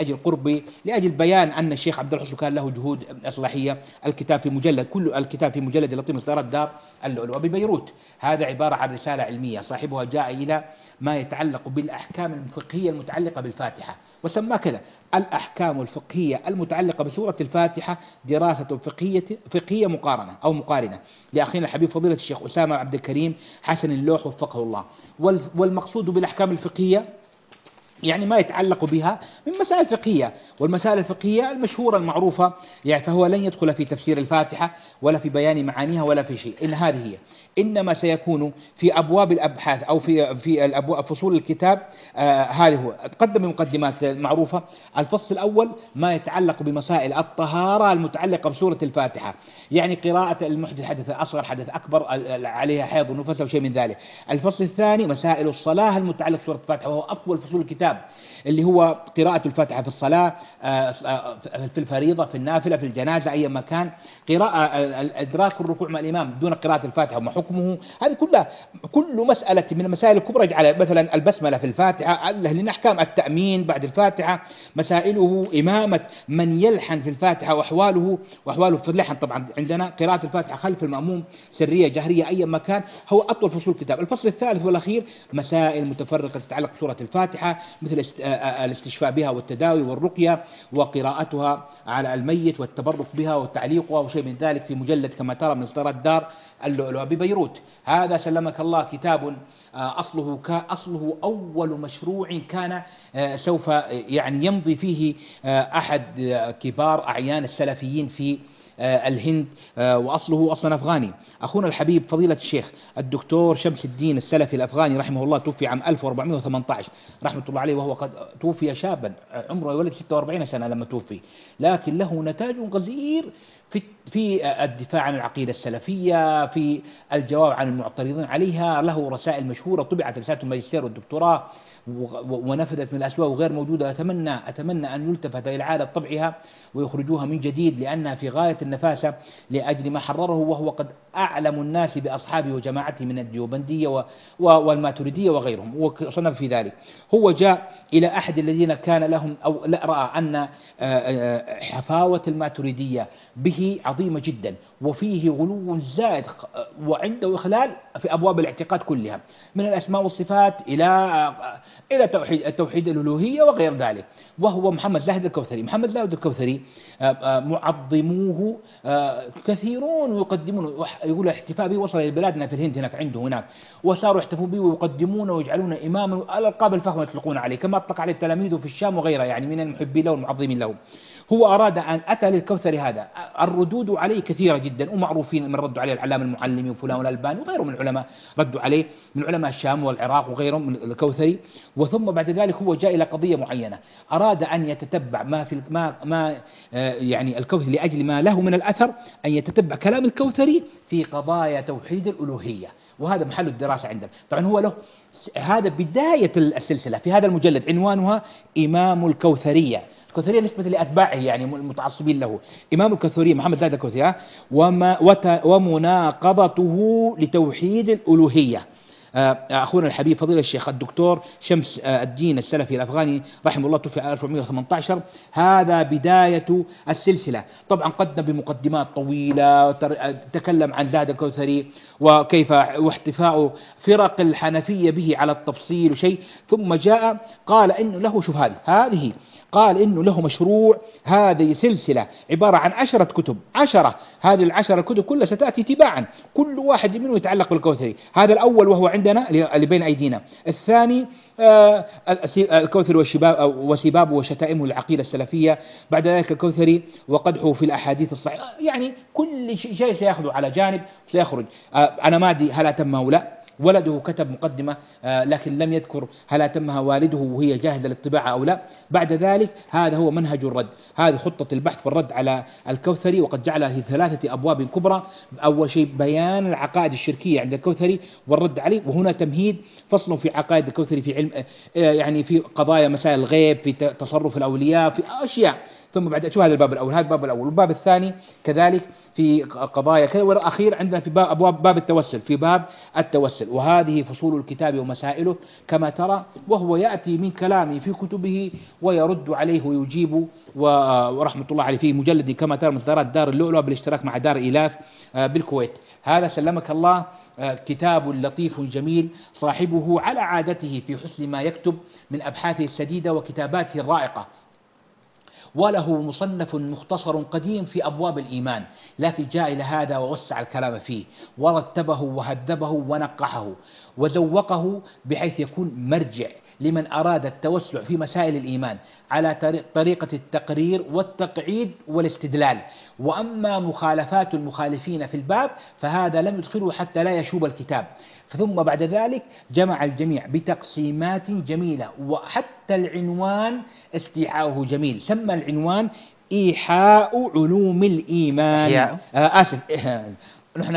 لأجل بيان أن الشيخ عبد الحسن كان له جهود إصلاحية. الكتاب في مجلد، كل الكتاب في مجلد لطيف إصدارات دار اللؤلؤ ببيروت. هذا عبارة عن رسالة علمية صاحبها جاء إلى ما يتعلق بالأحكام الفقهية المتعلقة بالفاتحة، وسمى كذا الأحكام الفقهية المتعلقة بسورة الفاتحة دراسة فقهية مقارنة لأخينا الحبيب فضيلة الشيخ أسامة عبد الكريم حسن اللوح وفقه الله. والمقصود بالأحكام الفقهية يعني ما يتعلق بها من مسائل فقهية، والمسائل الفقهية المشهورة المعروفة يعني، فهو لن يدخل في تفسير الفاتحة ولا في بيان معانيها ولا في شيء، إن هذه هي، إنما سيكون في أبواب الأبحاث أو في الأبواب فصول الكتاب. هذه هو تقدم مقدمات معروفة. الفصل الأول ما يتعلق بمسائل الطهارة المتعلقة بسورة الفاتحة، يعني قراءة المحدث حدث أصغر حدث أكبر عليها حيض ونفس أو شيء من ذلك. الفصل الثاني مسائل الصلاة المتعلقة بسورة الفاتحة، وهو أطول فصول الكتاب، اللي هو قراءة الفاتحة في الصلاة، في الفريضة، في النافلة، في الجنازة، أي مكان، قراءة إدراك الركوع مع الإمام دون قراءة الفاتحة وما حكمه. هذه كلها كل مسألة من المسائل الكبرى، على مثلا البسملة في الفاتحة، لنا أحكام التأمين بعد الفاتحة، مسائله، إمامة من يلحن في الفاتحة وأحواله في اللحن. طبعا عندنا قراءة الفاتحة خلف المأموم سرية جهرية أي مكان، هو أطول فصول الكتاب. الفصل الثالث والأخير مسائل متفرقة تتعلق بسورة الفاتحة، مثل الاستشفاء بها والتداوي والرقية وقراءتها على الميت والتبرك بها وتعليقها وشيء من ذلك، في مجلد كما ترى من إصدارات دار اللؤلؤ ببيروت. هذا سلمك الله كتاب أصله أول مشروع كان سوف يعني يمضي فيه أحد كبار أعيان السلفيين في الهند، وأصله أصلا أفغاني. أخونا الحبيب فضيلة الشيخ الدكتور شمس الدين السلفي الأفغاني رحمه الله توفي عام 1418 رحمة الله عليه، وهو قد توفي شابا عمره ولد 46 سنة لما توفي، لكن له نتاج غزير في الدفاع عن العقيدة السلفية، في الجواب عن المعترضين عليها. له رسائل مشهورة طبعت، رسالة الماجستير والدكتوراه، ونفذت من الأسواق وغير موجودة. أتمنى أن يلتفت إلى إعادة طبعها ويخرجوها من جديد، لأنها في غاية النفاسة لأجل ما حرره، وهو قد أعلم الناس بأصحابه وجماعته من الديوبندية والماتريدية وغيرهم، وصنف في ذلك. هو جاء إلى أحد الذين كان لهم أو لا رأى أن حفاوة الماتريدية به عظيمة جدا، وفيه غلو زائد، وعنده إخلال في أبواب الاعتقاد كلها، من الأسماء والصفات إلى توحيد الألوهية وغير ذلك. وهو محمد زاهد الكوثري معظموه كثيرون ويقدمون، يقول الاحتفاء به وصل إلى بلادنا في الهند هناك، وصاروا يحتفون به ويقدمونه ويجعلونه إماما، الألقاب الفخمة يطلقون عليه، كما أطلق عليه التلاميذ في الشام وغيرها، يعني من المحبين له والمعظمين له. هو أراد أن أتى للكوثر هذا. الردود عليه كثيرة جدا ومعروفين، من ردوا عليه العلامة المعلمي وفلان والألباني وغيرهم من العلماء ردوا عليه، من علماء الشام والعراق وغيرهم من الكوثري. وثم بعد ذلك هو جاء إلى قضية معينة، أراد أن يتتبع ما في يعني الكوثري لأجل ما له من الأثر، أن يتتبع كلام الكوثري في قضايا توحيد الألوهية، وهذا محل الدراسة عندنا. طبعا هو له هذا بداية السلسلة في هذا المجلد، عنوانها إمام الكوثرية. الكوثرية نسبة لأتباعه يعني المتعصبين له. إمام الكوثرية محمد زاهد الكوثري ومناقضته لتوحيد الألوهية. أخونا الحبيب فضيلة الشيخ الدكتور شمس الدين السلفي الأفغاني رحمه الله توفي 1418. هذا بداية السلسلة. طبعا قدم بمقدمات طويلة، تكلم عن زاهد الكوثري وكيف واحتفاء فرق الحنفية به على التفصيل وشيء، ثم جاء قال إنه له، شوف هذه قال إنه له مشروع. هذه سلسلة عبارة عن 10 كتب، 10. هذه ال10 كتب كلها ستأتي تباعا، كل واحد منه يتعلق بالكوثري. هذا الأول وهو عندنا اللي بين أيدينا. الثاني الكوثري وسبابه وشتائمه العقيدة السلفية. بعد ذلك الكوثري وقدحه في الأحاديث الصحيحة. يعني كل شيء سيأخذ على جانب سيخرج. أنا ما أدري هل أتمه أو لا. ولده كتب مقدمة لكن لم يذكر هل أتمها والده وهي جاهزة للطباعة أو لا. بعد ذلك هذا هو منهج الرد، هذه خطة البحث والرد على الكوثري، وقد جعلها في 3 أبواب كبرى. أول شيء بيان العقائد الشركية عند الكوثري والرد عليه، وهنا تمهيد فصل في عقائد الكوثري في علم يعني في قضايا مسائل الغيب، في تصرف الأولياء، في أشياء. ثم بعد شو هذا الباب الأول، هذا الباب الأول. والباب الثاني كذلك في قضايا كذا. والأخير عندنا في باب التوسل، في باب التوسل. وهذه فصول الكتاب ومسائله كما ترى، وهو يأتي من كلامه في كتبه ويرد عليه ويجيب، ورحمة الله عليه. في مجلد كما ترى مصدرات دار اللؤلؤة بالاشتراك مع دار إيلاف بالكويت. هذا سلمك الله كتاب لطيف جميل، صاحبه على عادته في حسن ما يكتب من أبحاثه السديدة وكتاباته الرائقة. وله مصنف مختصر قديم في أبواب الإيمان، لكن جاء إلى هذا ووسع الكلام فيه ورتبه وهذبه ونقحه وزوقه بحيث يكون مرجع لمن أراد التوسع في مسائل الإيمان على طريقة التقرير والتقعيد والاستدلال. وأما مخالفات المخالفين في الباب فهذا لم يدخله حتى لا يشوب الكتاب. ثم بعد ذلك جمع الجميع بتقسيمات جميلة، وحتى العنوان استيحاؤه جميل. سمى العنوان إيحاء علوم الإيمان. آسف نحن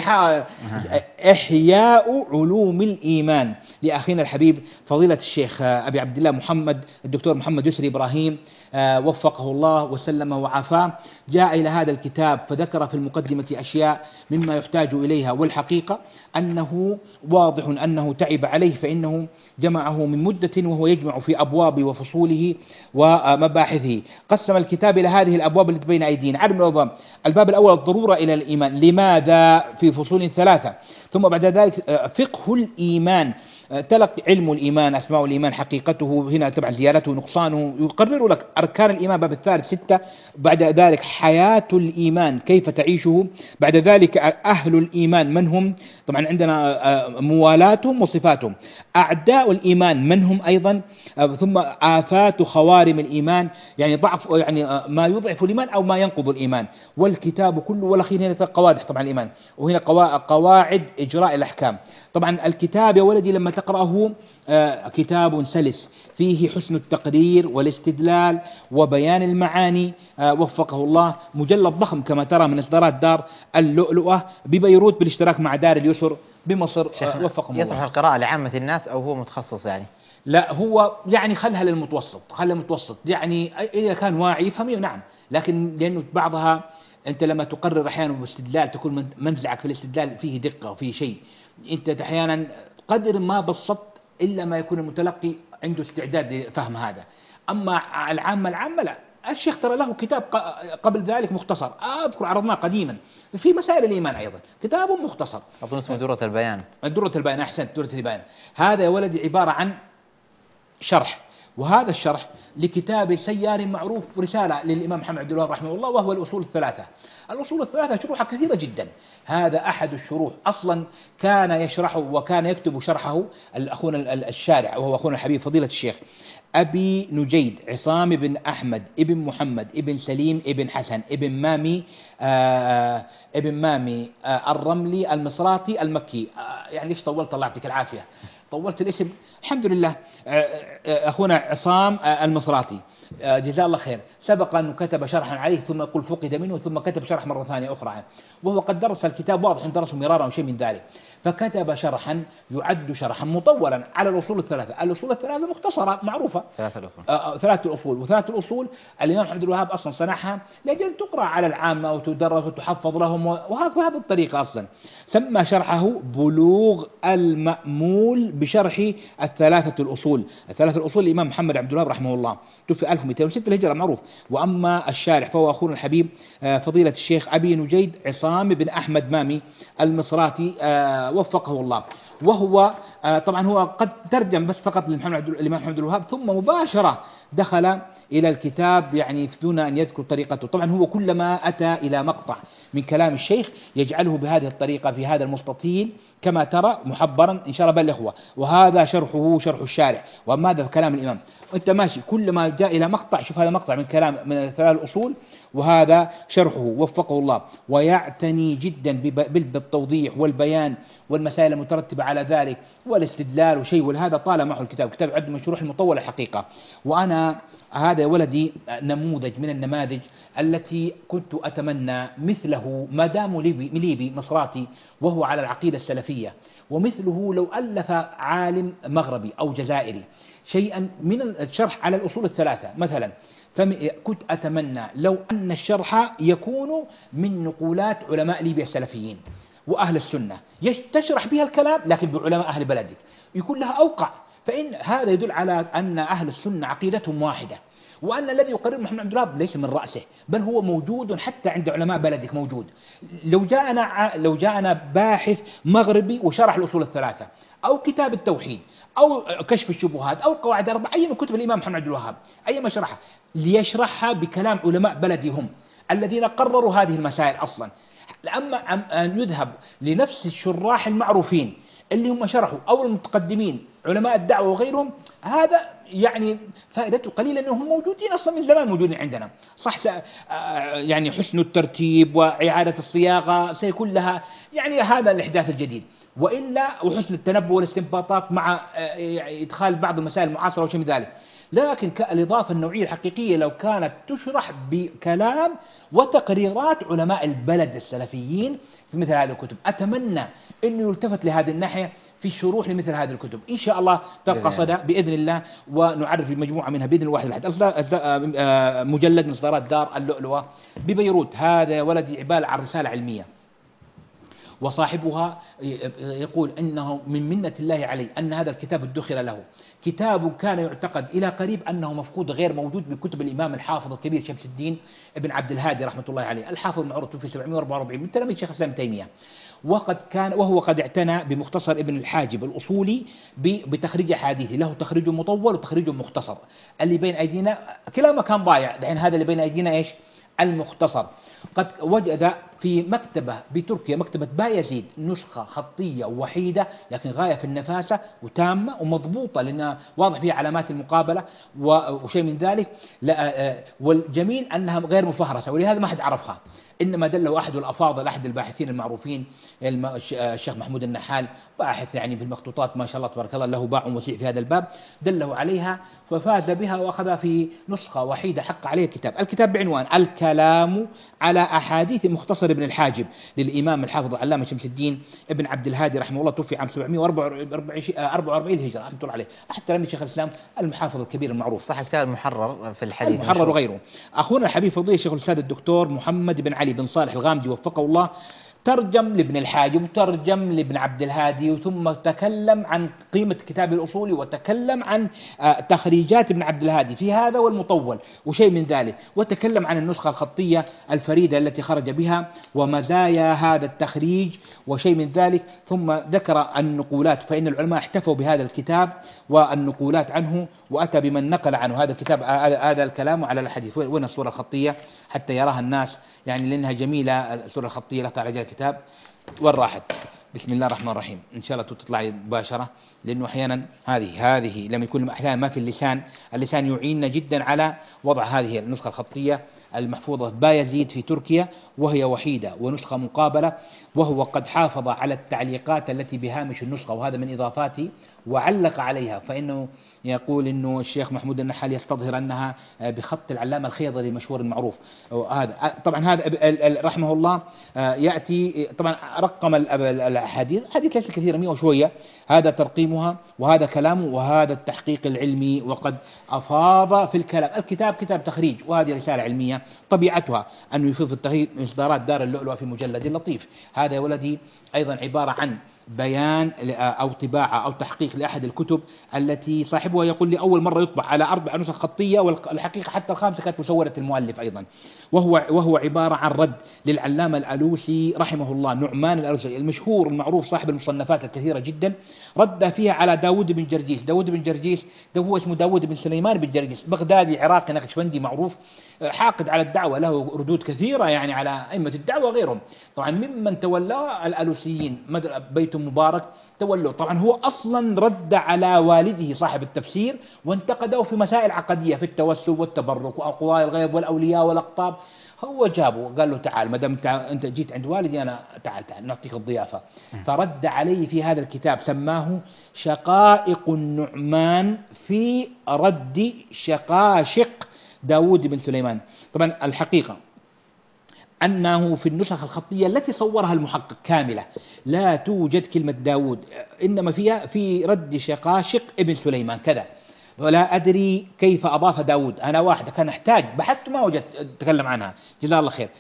إحياء علوم الإيمان لأخينا الحبيب فضيلة الشيخ أبي عبد الله محمد الدكتور محمد يسري إبراهيم وفقه الله وسلمه وعافاه. جاء إلى هذا الكتاب فذكر في المقدمة أشياء مما يحتاج إليها، والحقيقة أنه واضح أنه تعب عليه، فإنه جمعه من مدة وهو يجمع في أبواب وفصوله ومباحثه. قسم الكتاب إلى هذه الأبواب التي بين أيدينا. عدد من الأبواب: الباب الأول الضرورة إلى الإيمان، لماذا؟ في فصول 3. ثم بعد ذلك فقه الإيمان، تلقي علم الإيمان، أسماء الإيمان، حقيقته، هنا تبع زيادته ونقصانه، يقرر لك أركان الإيمان باب الثالث 6. بعد ذلك حياة الإيمان كيف تعيشه. بعد ذلك أهل الإيمان من هم، طبعا عندنا موالاتهم وصفاتهم. أعداء الإيمان من هم أيضا. ثم آفات خوارم الإيمان، يعني ضعف، يعني ما يضعف الإيمان أو ما ينقض الإيمان. والكتاب كله. والأخير هنا قوادح طبعا الإيمان، وهنا قواعد إجراء الأحكام. طبعا الكتاب يا ولدي لما تقرأه كتاب سلس فيه حسن التقرير والاستدلال وبيان المعاني وفقه الله. مجلد ضخم كما ترى من إصدارات دار اللؤلؤة ببيروت بالاشتراك مع دار اليسر بمصر وفقهم الله. يصلح القراءة لعامة الناس أو هو متخصص يعني؟ لا، هو يعني خلها للمتوسط، خلها متوسط، يعني إذا كان واعي يفهم نعم، لكن لأنه بعضها أنت لما تقرر أحيانا باستدلال تكون منزعك في الاستدلال فيه دقة وفيه شيء، أنت أحيانا قدر ما بسطت إلا ما يكون المتلقي عنده استعداد لفهم هذا. أما العامة لا. الشيخ ترى له كتاب قبل ذلك مختصر، أذكر عرضناه قديما في مسائل الإيمان أيضا، كتاب مختصر أظن اسمه درة البيان. درة البيان، أحسنت، درة البيان. هذا يا ولدي عبارة عن شرح وهذا الشرح لكتاب سيار معروف رسالة للإمام محمد عبد الوهاب رحمه الله، وهو الأصول الثلاثة. الأصول الثلاثة شروحها كثيرة جدا، هذا أحد الشروح. أصلا كان يشرحه وكان يكتب شرحه أخونا الشارع، وهو أخونا الحبيب فضيلة الشيخ أبي نجيد عصام بن أحمد ابن محمد ابن سليم ابن حسن ابن مامي الرملي المصراتي المكي. يعني ليش طولت؟ الله يعطيك العافية، طولت الاسم. الحمد لله. أخونا عصام المصراتي جزاه الله خير، سبق أنه كتب شرحا عليه ثم يقول فقد منه، ثم كتب شرح مرة ثانية أخرى، وهو قد درس الكتاب، واضح أن درسه مرارا أو شيء من ذلك، فكتب شرحا يعد شرحا مطولا على الأصول الثلاثة. الأصول الثلاثة مختصرة معروفة، ثلاثة الأصول. وثلاث الأصول الإمام محمد بن الوهاب أصلا صنعها لأجل تقرأ على العامة وتدرس وتحفظ لهم، وهذه الطريقة أصلا. سمى شرحه بلوغ المأمول بشرح الثلاثة الأصول. الثلاثة الأصول الإمام محمد عبد الوهاب رحمه الله توفي 1206 الهجرة معروف. وأما الشارح فهو أخونا الحبيب فضيلة الشيخ أبي نجيد عصام بن أحمد مامي المصراتي وفقه الله. وهو طبعا هو قد ترجم بس فقط للإمام محمد الوهاب، ثم مباشرة دخل إلى الكتاب يعني دون أن يذكر طريقته. طبعا هو كلما أتى إلى مقطع من كلام الشيخ يجعله بهذه الطريقة في هذا المستطيل كما ترى محبرا إن شاء الله بالإخوة، وهذا شرحه شرح الشارع، وأما هذا كلام الإمام. وأنت ماشي كلما جاء إلى مقطع شوف هذا مقطع من كلام من الثلاث الأصول وهذا شرحه وفقه الله. ويعتني جدا بالتوضيح والبيان والمسائل المترتبة على ذلك والاستدلال وشيء، ولهذا طال معه الكتاب، كتاب عد من شروح المطولة الحقيقة. وأنا هذا ولدي نموذج من النماذج التي كنت أتمنى مثله ما دام ليبي مصراتي وهو على العقيدة السلفية، ومثله لو ألف عالم مغربي أو جزائري شيئا من الشرح على الأصول الثلاثة مثلا، كنت أتمنى لو أن الشرح يكون من نقولات علماء ليبيا السلفيين وأهل السنة، تشرح بها الكلام لكن بعلماء أهل بلدك يكون لها أوقع. فإن هذا يدل على أن أهل السنة عقيدتهم واحدة، وأن الذي يقرر محمد عبد الوهاب ليس من رأسه، بل هو موجود حتى عند علماء بلدك موجود. لو جاءنا باحث مغربي وشرح الأصول الثلاثة أو كتاب التوحيد أو كشف الشبهات أو قواعد أربعة، أي من كتب الإمام محمد عبد الوهاب أي ما شرحها، ليشرحها بكلام علماء بلدهم الذين قرروا هذه المسائل أصلا. أما أن يذهب لنفس الشراح المعروفين اللي هم شرحوا أو المتقدمين علماء الدعوة وغيرهم، هذا يعني فائدته قليلة، أنهم موجودين أصلا من زمان موجودين عندنا صح. يعني حسن الترتيب وإعادة الصياغة سيكون لها يعني هذا الإحداث الجديد، وإلا وحسن التنبؤ والاستنباطات مع إدخال بعض المسائل المعاصرة وشيء من ذلك. لكن الإضافة النوعية الحقيقية لو كانت تشرح بكلام وتقريرات علماء البلد السلفيين في مثل هذه الكتب، أتمنى أنه يلتفت لهذه الناحية في الشروح لمثل هذه الكتب. إن شاء الله تبقى صدى بإذن الله، ونعرف مجموعة منها بإذن الواحد الأحد. مجلد من إصدارات دار اللؤلؤة ببيروت، هذا ولدي عبالة عن رسالة علمية، وصاحبها يقول إنه من منة الله عليه أن هذا الكتاب ادخر له. كتاب كان يعتقد إلى قريب أنه مفقود غير موجود بكتب الإمام الحافظ الكبير شمس الدين ابن عبد الهادي رحمة الله عليه، الحافظ المعروف في 744 من تلاميذ شيخ الإسلام ابن تيمية. وهو قد اعتنى بمختصر ابن الحاجب الأصولي بتخريج أحاديثه، له تخريج مطول وتخريج مختصر. اللي بين أيدينا كلاما كان ضايع، الحين هذا اللي بين أيدينا إيش؟ المختصر. قد وجد في مكتبة بتركيا، مكتبة بايزيد، نسخة خطية وحيدة لكن غاية في النفاسة وتامة ومضبوطة، لأنها واضح فيها علامات المقابلة وشيء من ذلك. والجميل أنها غير مفهرسة، ولهذا ما حد عرفها، إنما دله أحد الأفاضل أحد الباحثين المعروفين الشيخ محمود النحال، باحث يعني في المخطوطات ما شاء الله تبارك الله، له باع وسيع في هذا الباب، دله عليها ففاز بها وأخذها في نسخة وحيدة حق عليه الكتاب بعنوان الكلام على أحاديث مختصر ابن الحاجب للإمام الحافظ العلامة شمس الدين ابن عبد الهادي رحمه الله، توفي عام 744 الهجرة رحمة الله عليه، أحد تلاميذ شيخ الإسلام المحافظ الكبير المعروف، صح. الكتاب المحرر في الحديث المحرر وغيره. أخونا الحبيب فضيلة الشيخ الأستاذ الدكتور محمد بن علي بن صالح الغامدي وفقه الله ترجم لابن الحاجب وترجم لابن عبد الهادي، ثم تكلم عن قيمة كتاب الأصول، وتكلم عن تخريجات ابن عبد الهادي في هذا والمطول وشيء من ذلك، وتكلم عن النسخة الخطية الفريدة التي خرج بها ومزايا هذا التخريج وشيء من ذلك، ثم ذكر النقولات، فإن العلماء احتفوا بهذا الكتاب والنقولات عنه، وأتى بمن نقل عنه هذا الكتاب هذا الكلام على الحديث. وين الصورة الخطية حتى يراها الناس، يعني لأنها جميلة الصورة الخطية، لا تعالى الكتاب والراحت. بسم الله الرحمن الرحيم، إن شاء الله تطلع مباشرة، لأنه أحيانا هذه لما يكون أحيانا ما في اللسان يعيننا جدا على وضع هذه النسخة الخطية المحفوظة بايزيد في تركيا، وهي وحيدة ونسخة مقابلة، وهو قد حافظ على التعليقات التي بهامش النسخة، وهذا من إضافاته، وعلق عليها، فإنه يقول إنه الشيخ محمود النحال يستظهر أنها بخط العلامة الخيضري المشهور المعروف. هذا طبعا هذا رحمه الله يأتي طبعا رقم الأحاديث ليس كثيرة 100 وشوية، هذا ترقيمها وهذا كلامه وهذا التحقيق العلمي، وقد أفاض في الكلام. الكتاب كتاب تخريج، وهذه رسالة علمية طبيعتها أنه يفيض في التخريج. إصدارات دار اللؤلؤة في مجلد لطيف، هذا يا ولدي أيضا عبارة عن بيان أو طباعة أو تحقيق لأحد الكتب التي صاحبها يقول لي أول مرة يطبع على 4 نسخ خطية، والحقيقة حتى الخامسة كانت مسورة المؤلف أيضا، وهو عبارة عن رد للعلامة الألوسي رحمه الله، نعمان الألوسي المشهور المعروف صاحب المصنفات الكثيرة جدا، رد فيها على داود بن جرجيس. داود بن جرجيس ده هو اسمه داود بن سليمان بن جرجيس، بغدادي عراقي نقشبندي معروف، حاقد على الدعوة، له ردود كثيرة يعني على أئمة الدعوة وغيرهم. طبعا ممن تولى الألوسيين بيت مبارك تولوا، طبعا هو أصلا رد على والده صاحب التفسير وانتقده في مسائل عقدية في التوسل والتبرك وأقوال الغيب والأولياء والأقطاب. هو جابه قال له تعال، ما دام أنت جيت عند والدي أنا تعال نعطيك الضيافة. فرد عليه في هذا الكتاب، سماه شقائق النعمان في رد شقاشق داود بن سليمان. طبعا الحقيقة أنه في النسخ الخطية التي صورها المحقق كاملة لا توجد كلمة داود، إنما فيها في رد شقاشق ابن سليمان كذا، ولا أدري كيف أضاف داود. أنا واحدة كان أحتاج بحثت ما وجدت أتكلم عنها، جزاه الله خير.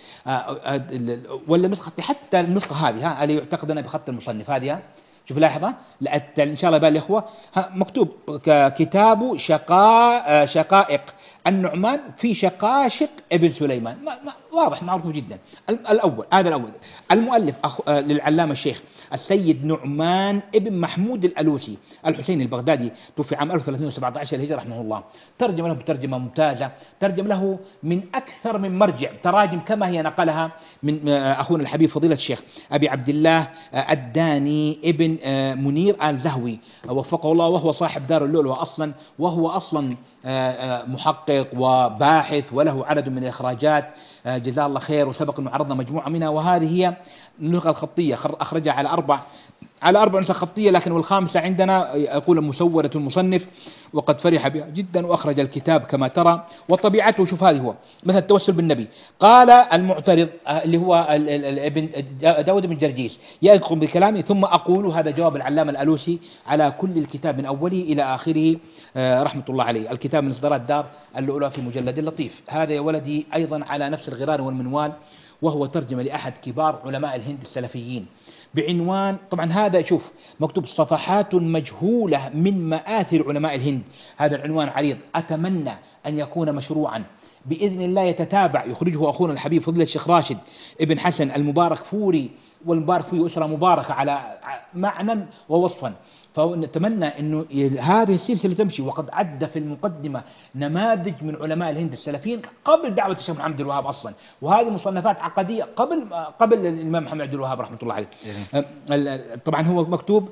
ولا نسخة حتى النسخة هذه اللي يعتقد أنها بخط المصنف هذه، شوف لاحظة إن شاء الله بال الإخوة مكتوب كتاب شقائق النعمان في شقاشق ابن سليمان، واضح معروف جدا. هذا الأول. المؤلف للعلامة الشيخ السيد نعمان ابن محمود الألوسي الحسيني البغدادي، توفي عام 1317 الهجرة رحمه الله. ترجم له بترجمة ممتازة، ترجم له من أكثر من مرجع تراجم كما هي نقلها من أخونا الحبيب فضيلة الشيخ أبي عبد الله الداني ابن منير آل زهوي وفقه الله، وهو صاحب دار اللؤلؤة أصلا، وهو أصلا محقق وباحث وله عدد من الإخراجات جزاه الله خير، وسبق أنه عرضنا مجموعة منها. وهذه هي النسخة الخطية، أخرجها على 4 نسخ خطية، لكن والخامسة عندنا يقول مسورة المصنف، وقد فرح بها جدا وأخرج الكتاب كما ترى. وطبيعته شوف هذه هو مثل التوسل بالنبي. قال المعترض اللي هو ابن داود بن جرجيس يأخذ بكلامه ثم أقول، هذا جواب العلامة الألوسي على كل الكتاب من أوله إلى آخره رحمة الله عليه. الكتاب من إصدارات دار اللؤلؤة في مجلد لطيف. هذا يا ولدي أيضا على نفس الغرار والمنوال، وهو ترجمة لأحد كبار علماء الهند السلفيين بعنوان، طبعا هذا شوف مكتوب صفحات مجهولة من مآثر علماء الهند. هذا العنوان عريض، أتمنى أن يكون مشروعا بإذن الله، يتتابع يخرجه أخونا الحبيب فضيلة الشيخ راشد ابن حسن المبارك فوري، والمبارك فوري أسرة مباركة على معنى ووصفا. فنتمنى أنه هذه السلسلة تمشي. وقد عد في المقدمة نماذج من علماء الهند السلفيين قبل دعوة الشيخ محمد عبد الوهاب أصلا، وهذه مصنفات عقدية قبل الإمام محمد عبد الوهاب رحمة الله عليه. طبعا هو مكتوب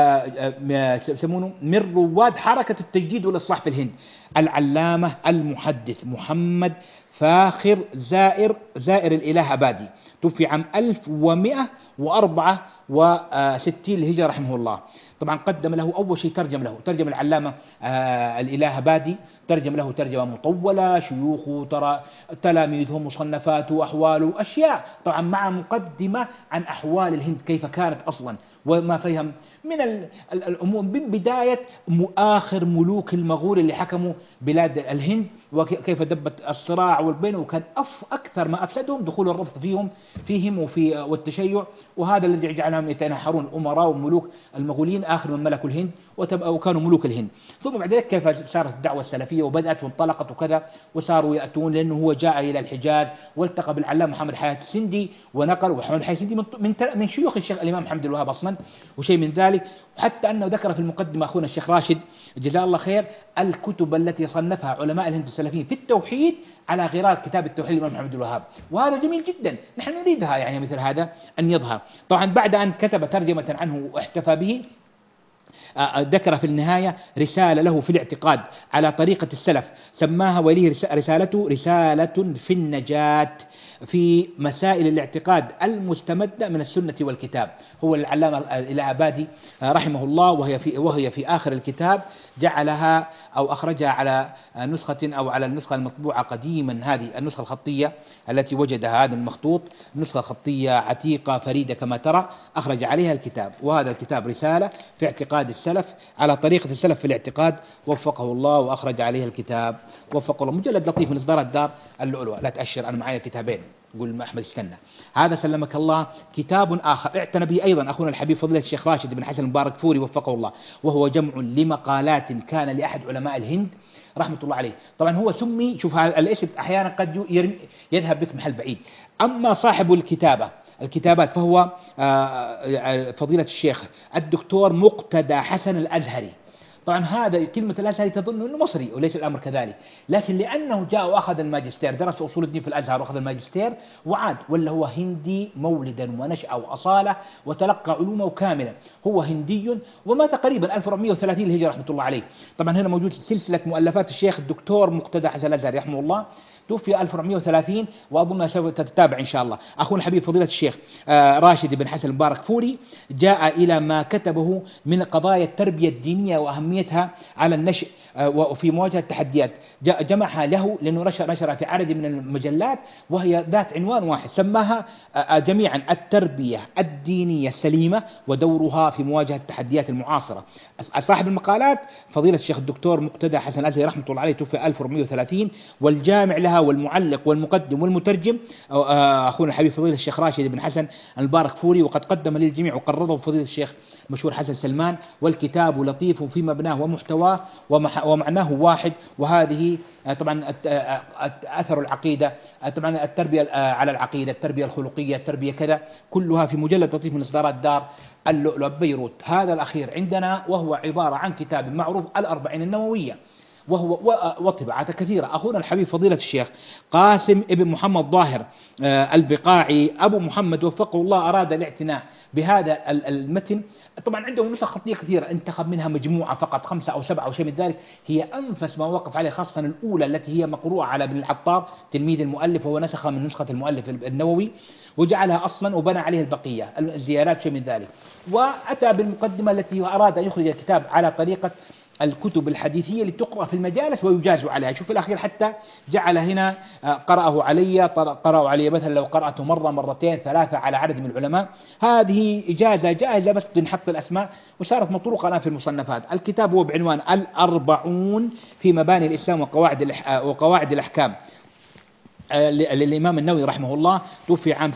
يسمونه من رواد حركة التجديد والإصلاح في الهند، العلامة المحدث محمد فاخر زائر الإله أبادي، توفي عام 1164 الهجرة رحمه الله. طبعا قدم له أول شيء ترجم العلامة الإله بادي، ترجم له ترجمة مطولة، شيوخه ترى تلاميذه مصنفاته أحواله أشياء، طبعا مع مقدمة عن أحوال الهند كيف كانت أصلا، وما فهم من الأمور من بداية آخر ملوك المغول اللي حكموا بلاد الهند، وكيف دبت الصراع والبين، وكان أكثر ما أفسدهم دخول الرفض فيهم والتشيع، وهذا الذي جعلهم يتناحرون الأمراء وملوك المغولين آخر من ملكوا الهند وكانوا ملوك الهند. ثم بعد ذلك كيف صارت الدعوة السلفية وبدأت وانطلقت وكذا، وصاروا يأتون، لأنه هو جاء إلى الحجاز والتقى بالعلامة محمد حياة السندي ونقل، ومحمد حياة السندي من شيوخ الشيخ الإمام محمد الوهاب أصلا وشيء من ذلك. حتى أنه ذكر في المقدمة أخونا الشيخ راشد جزاه الله خير الكتب التي صنفها علماء الهند السلفيين في التوحيد على غرار كتاب التوحيد الإمام محمد الوهاب، وهذا جميل جدا، نحن نريدها يعني مثل هذا أن يظهر. طبعا بعد أن كتب ترجمة عنه واحتفى به، ذكر في النهاية رسالة له في الاعتقاد على طريقة السلف، سماها وليه رسالته رسالة في النجاة في مسائل الاعتقاد المستمدة من السنة والكتاب. هو العلامة العبادي رحمه الله، وهي في آخر الكتاب جعلها أو أخرجها على نسخة أو على النسخة المطبوعة قديما، هذه النسخة الخطية التي وجدها، هذا المخطوط نسخة خطية عتيقة فريدة كما ترى، أخرج عليها الكتاب. وهذا الكتاب رسالة في اعتقاد السلف على طريقة السلف في الاعتقاد، وفقه الله وأخرج عليها الكتاب، وفقه الله. مجلد لطيف من إصدارات دار اللؤلؤة، لا تأشر أنا معي كتابين، قول أحمد استنى. هذا سلمك الله كتاب آخر اعتنى به أيضا أخونا الحبيب فضيلة الشيخ راشد بن حسن المبارك فوري وفقه الله، وهو جمع لمقالات كان لأحد علماء الهند رحمة الله عليه. طبعا هو سمي، شوف الاسم أحيانا قد يذهب بك محل بعيد. أما صاحب الكتابات فهو فضيلة الشيخ الدكتور مقتدى حسن الأزهري. طبعا هذا كلمة الأزهري تظن أنه مصري، وليس الأمر كذلك، لكن لأنه جاء وأخذ الماجستير، درس أصول الدين في الأزهر وأخذ الماجستير وعاد، ولا هو هندي مولدا ونشأة وأصالة وتلقى علومه كاملا، هو هندي ومات قريبا 1430 الهجرة رحمة الله عليه. طبعا هنا موجود سلسلة مؤلفات الشيخ الدكتور مقتدى حسن الأزهري رحمه الله، توفي 1430 وأظنها سوف تتابع إن شاء الله. أخونا الحبيب فضيلة الشيخ راشد بن حسن المبارك فوري جاء إلى ما كتبه من قضايا التربية الدينية وأهميتها على النشء وفي مواجهة التحديات، جمعها له لأنه نشرها في عدد من المجلات، وهي ذات عنوان واحد سماها جميعا التربية الدينية السليمة ودورها في مواجهة التحديات المعاصرة. صاحب المقالات فضيلة الشيخ الدكتور مقتدى حسن الأزهري رحمة الله عليه، توفي 1430، والجامع لها والمعلق والمقدم والمترجم أخونا الحبيب فضيلة الشيخ راشد بن حسن المبارك فوري، وقد قدم للجميع وقرره فضيلة الشيخ مشهور حسن سلمان. والكتاب لطيف في مبناه ومحتواه ومعناه واحد. وهذه طبعا أثر العقيدة، طبعا التربية على العقيدة، التربية الخلقية، التربية كذا، كلها في مجلد لطيف من إصدارات دار اللؤلؤ بيروت. هذا الأخير عندنا وهو عبارة عن كتاب معروف الأربعين النووية، وطبعات كثيرة. أخونا الحبيب فضيلة الشيخ قاسم ابن محمد ظاهر البقاعي أبو محمد وفقه الله أراد الاعتناء بهذا المتن. طبعا عنده نسخ خطية كثيرة، انتخب منها مجموعة فقط 5 أو 7 أو شيء من ذلك، هي أنفس ما وقف عليه، خاصة الأولى التي هي مقروءة على ابن العطار تلميذ المؤلف، وهو نسخ من نسخة المؤلف النووي وجعلها أصلا وبنى عليه البقية الزيارات شيء من ذلك. وأتى بالمقدمة التي أراد أن يخرج الكتاب على طريقة الكتب الحديثية لتقرأ في المجالس ويجاز عليها. شوف الأخير حتى جعل هنا قرأوا علي مثلا لو قرأته مرة مرتين 3 على عدد من العلماء، هذه إجازة جائزة بس تنحط الأسماء، وصارت مطروقة الآن في المصنفات. الكتاب هو بعنوان 40 في مباني الإسلام وقواعد الأحكام للإمام النووي رحمه الله، توفي عام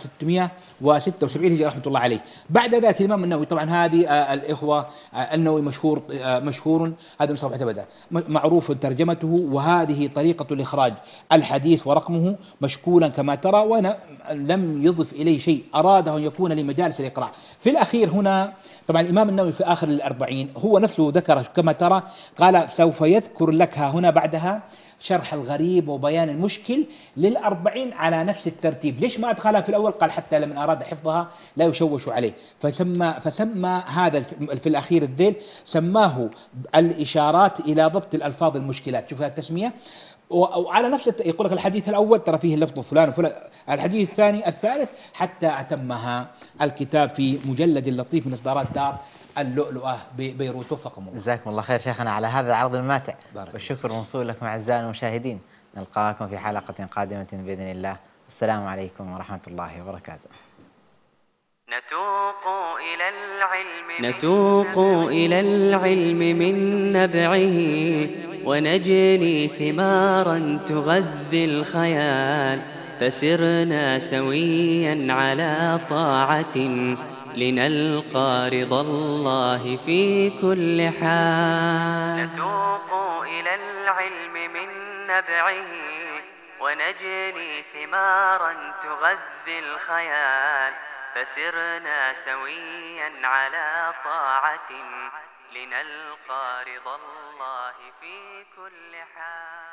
676 هجرة رحمة الله عليه. بعد ذلك الإمام النووي، طبعا هذه الإخوة النووي مشهور هذا مصطلح بدأ معروف ترجمته، وهذه طريقة الإخراج الحديث ورقمه مشكولا كما ترى، وأنا لم يضف إليه شيء، أراده أن يكون لمجالس الإقراء. في الأخير هنا طبعا الإمام النووي في آخر 40 هو نفسه ذكر كما ترى، قال سوف يذكر لك هنا بعدها شرح الغريب وبيان المشكل لل40 على نفس الترتيب. ليش ما أدخلها في الأول؟ قال حتى لمن أراد حفظها لا يشوش عليه، فسمى هذا في الأخير الذيل سماه الإشارات إلى ضبط الألفاظ المشكلات. شوف التسمية، وعلى نفس يقول لك الحديث الأول ترى فيه اللفظ فلان وفلان، الحديث الثاني الثالث، حتى أتمها الكتاب في مجلد لطيف من إصدارات دار اللؤلؤة ببيروت. وفقكم الله. جزاكم الله خير شيخنا على هذا العرض الماتع، والشكر موصول لكم أعزائنا المشاهدين. نلقاكم في حلقة قادمة بإذن الله. السلام عليكم ورحمة الله وبركاته. نتوق إلى العلم من نبعه ونجني ثمارا تغذي الخيال فسرنا سويا على طاعة لنلقى رضا الله في كل حال نتوق إلى العلم من نبعه ونجني ثمارا تغذي الخيال فسرنا سويا على طاعة لنلقى رضا الله في كل حال.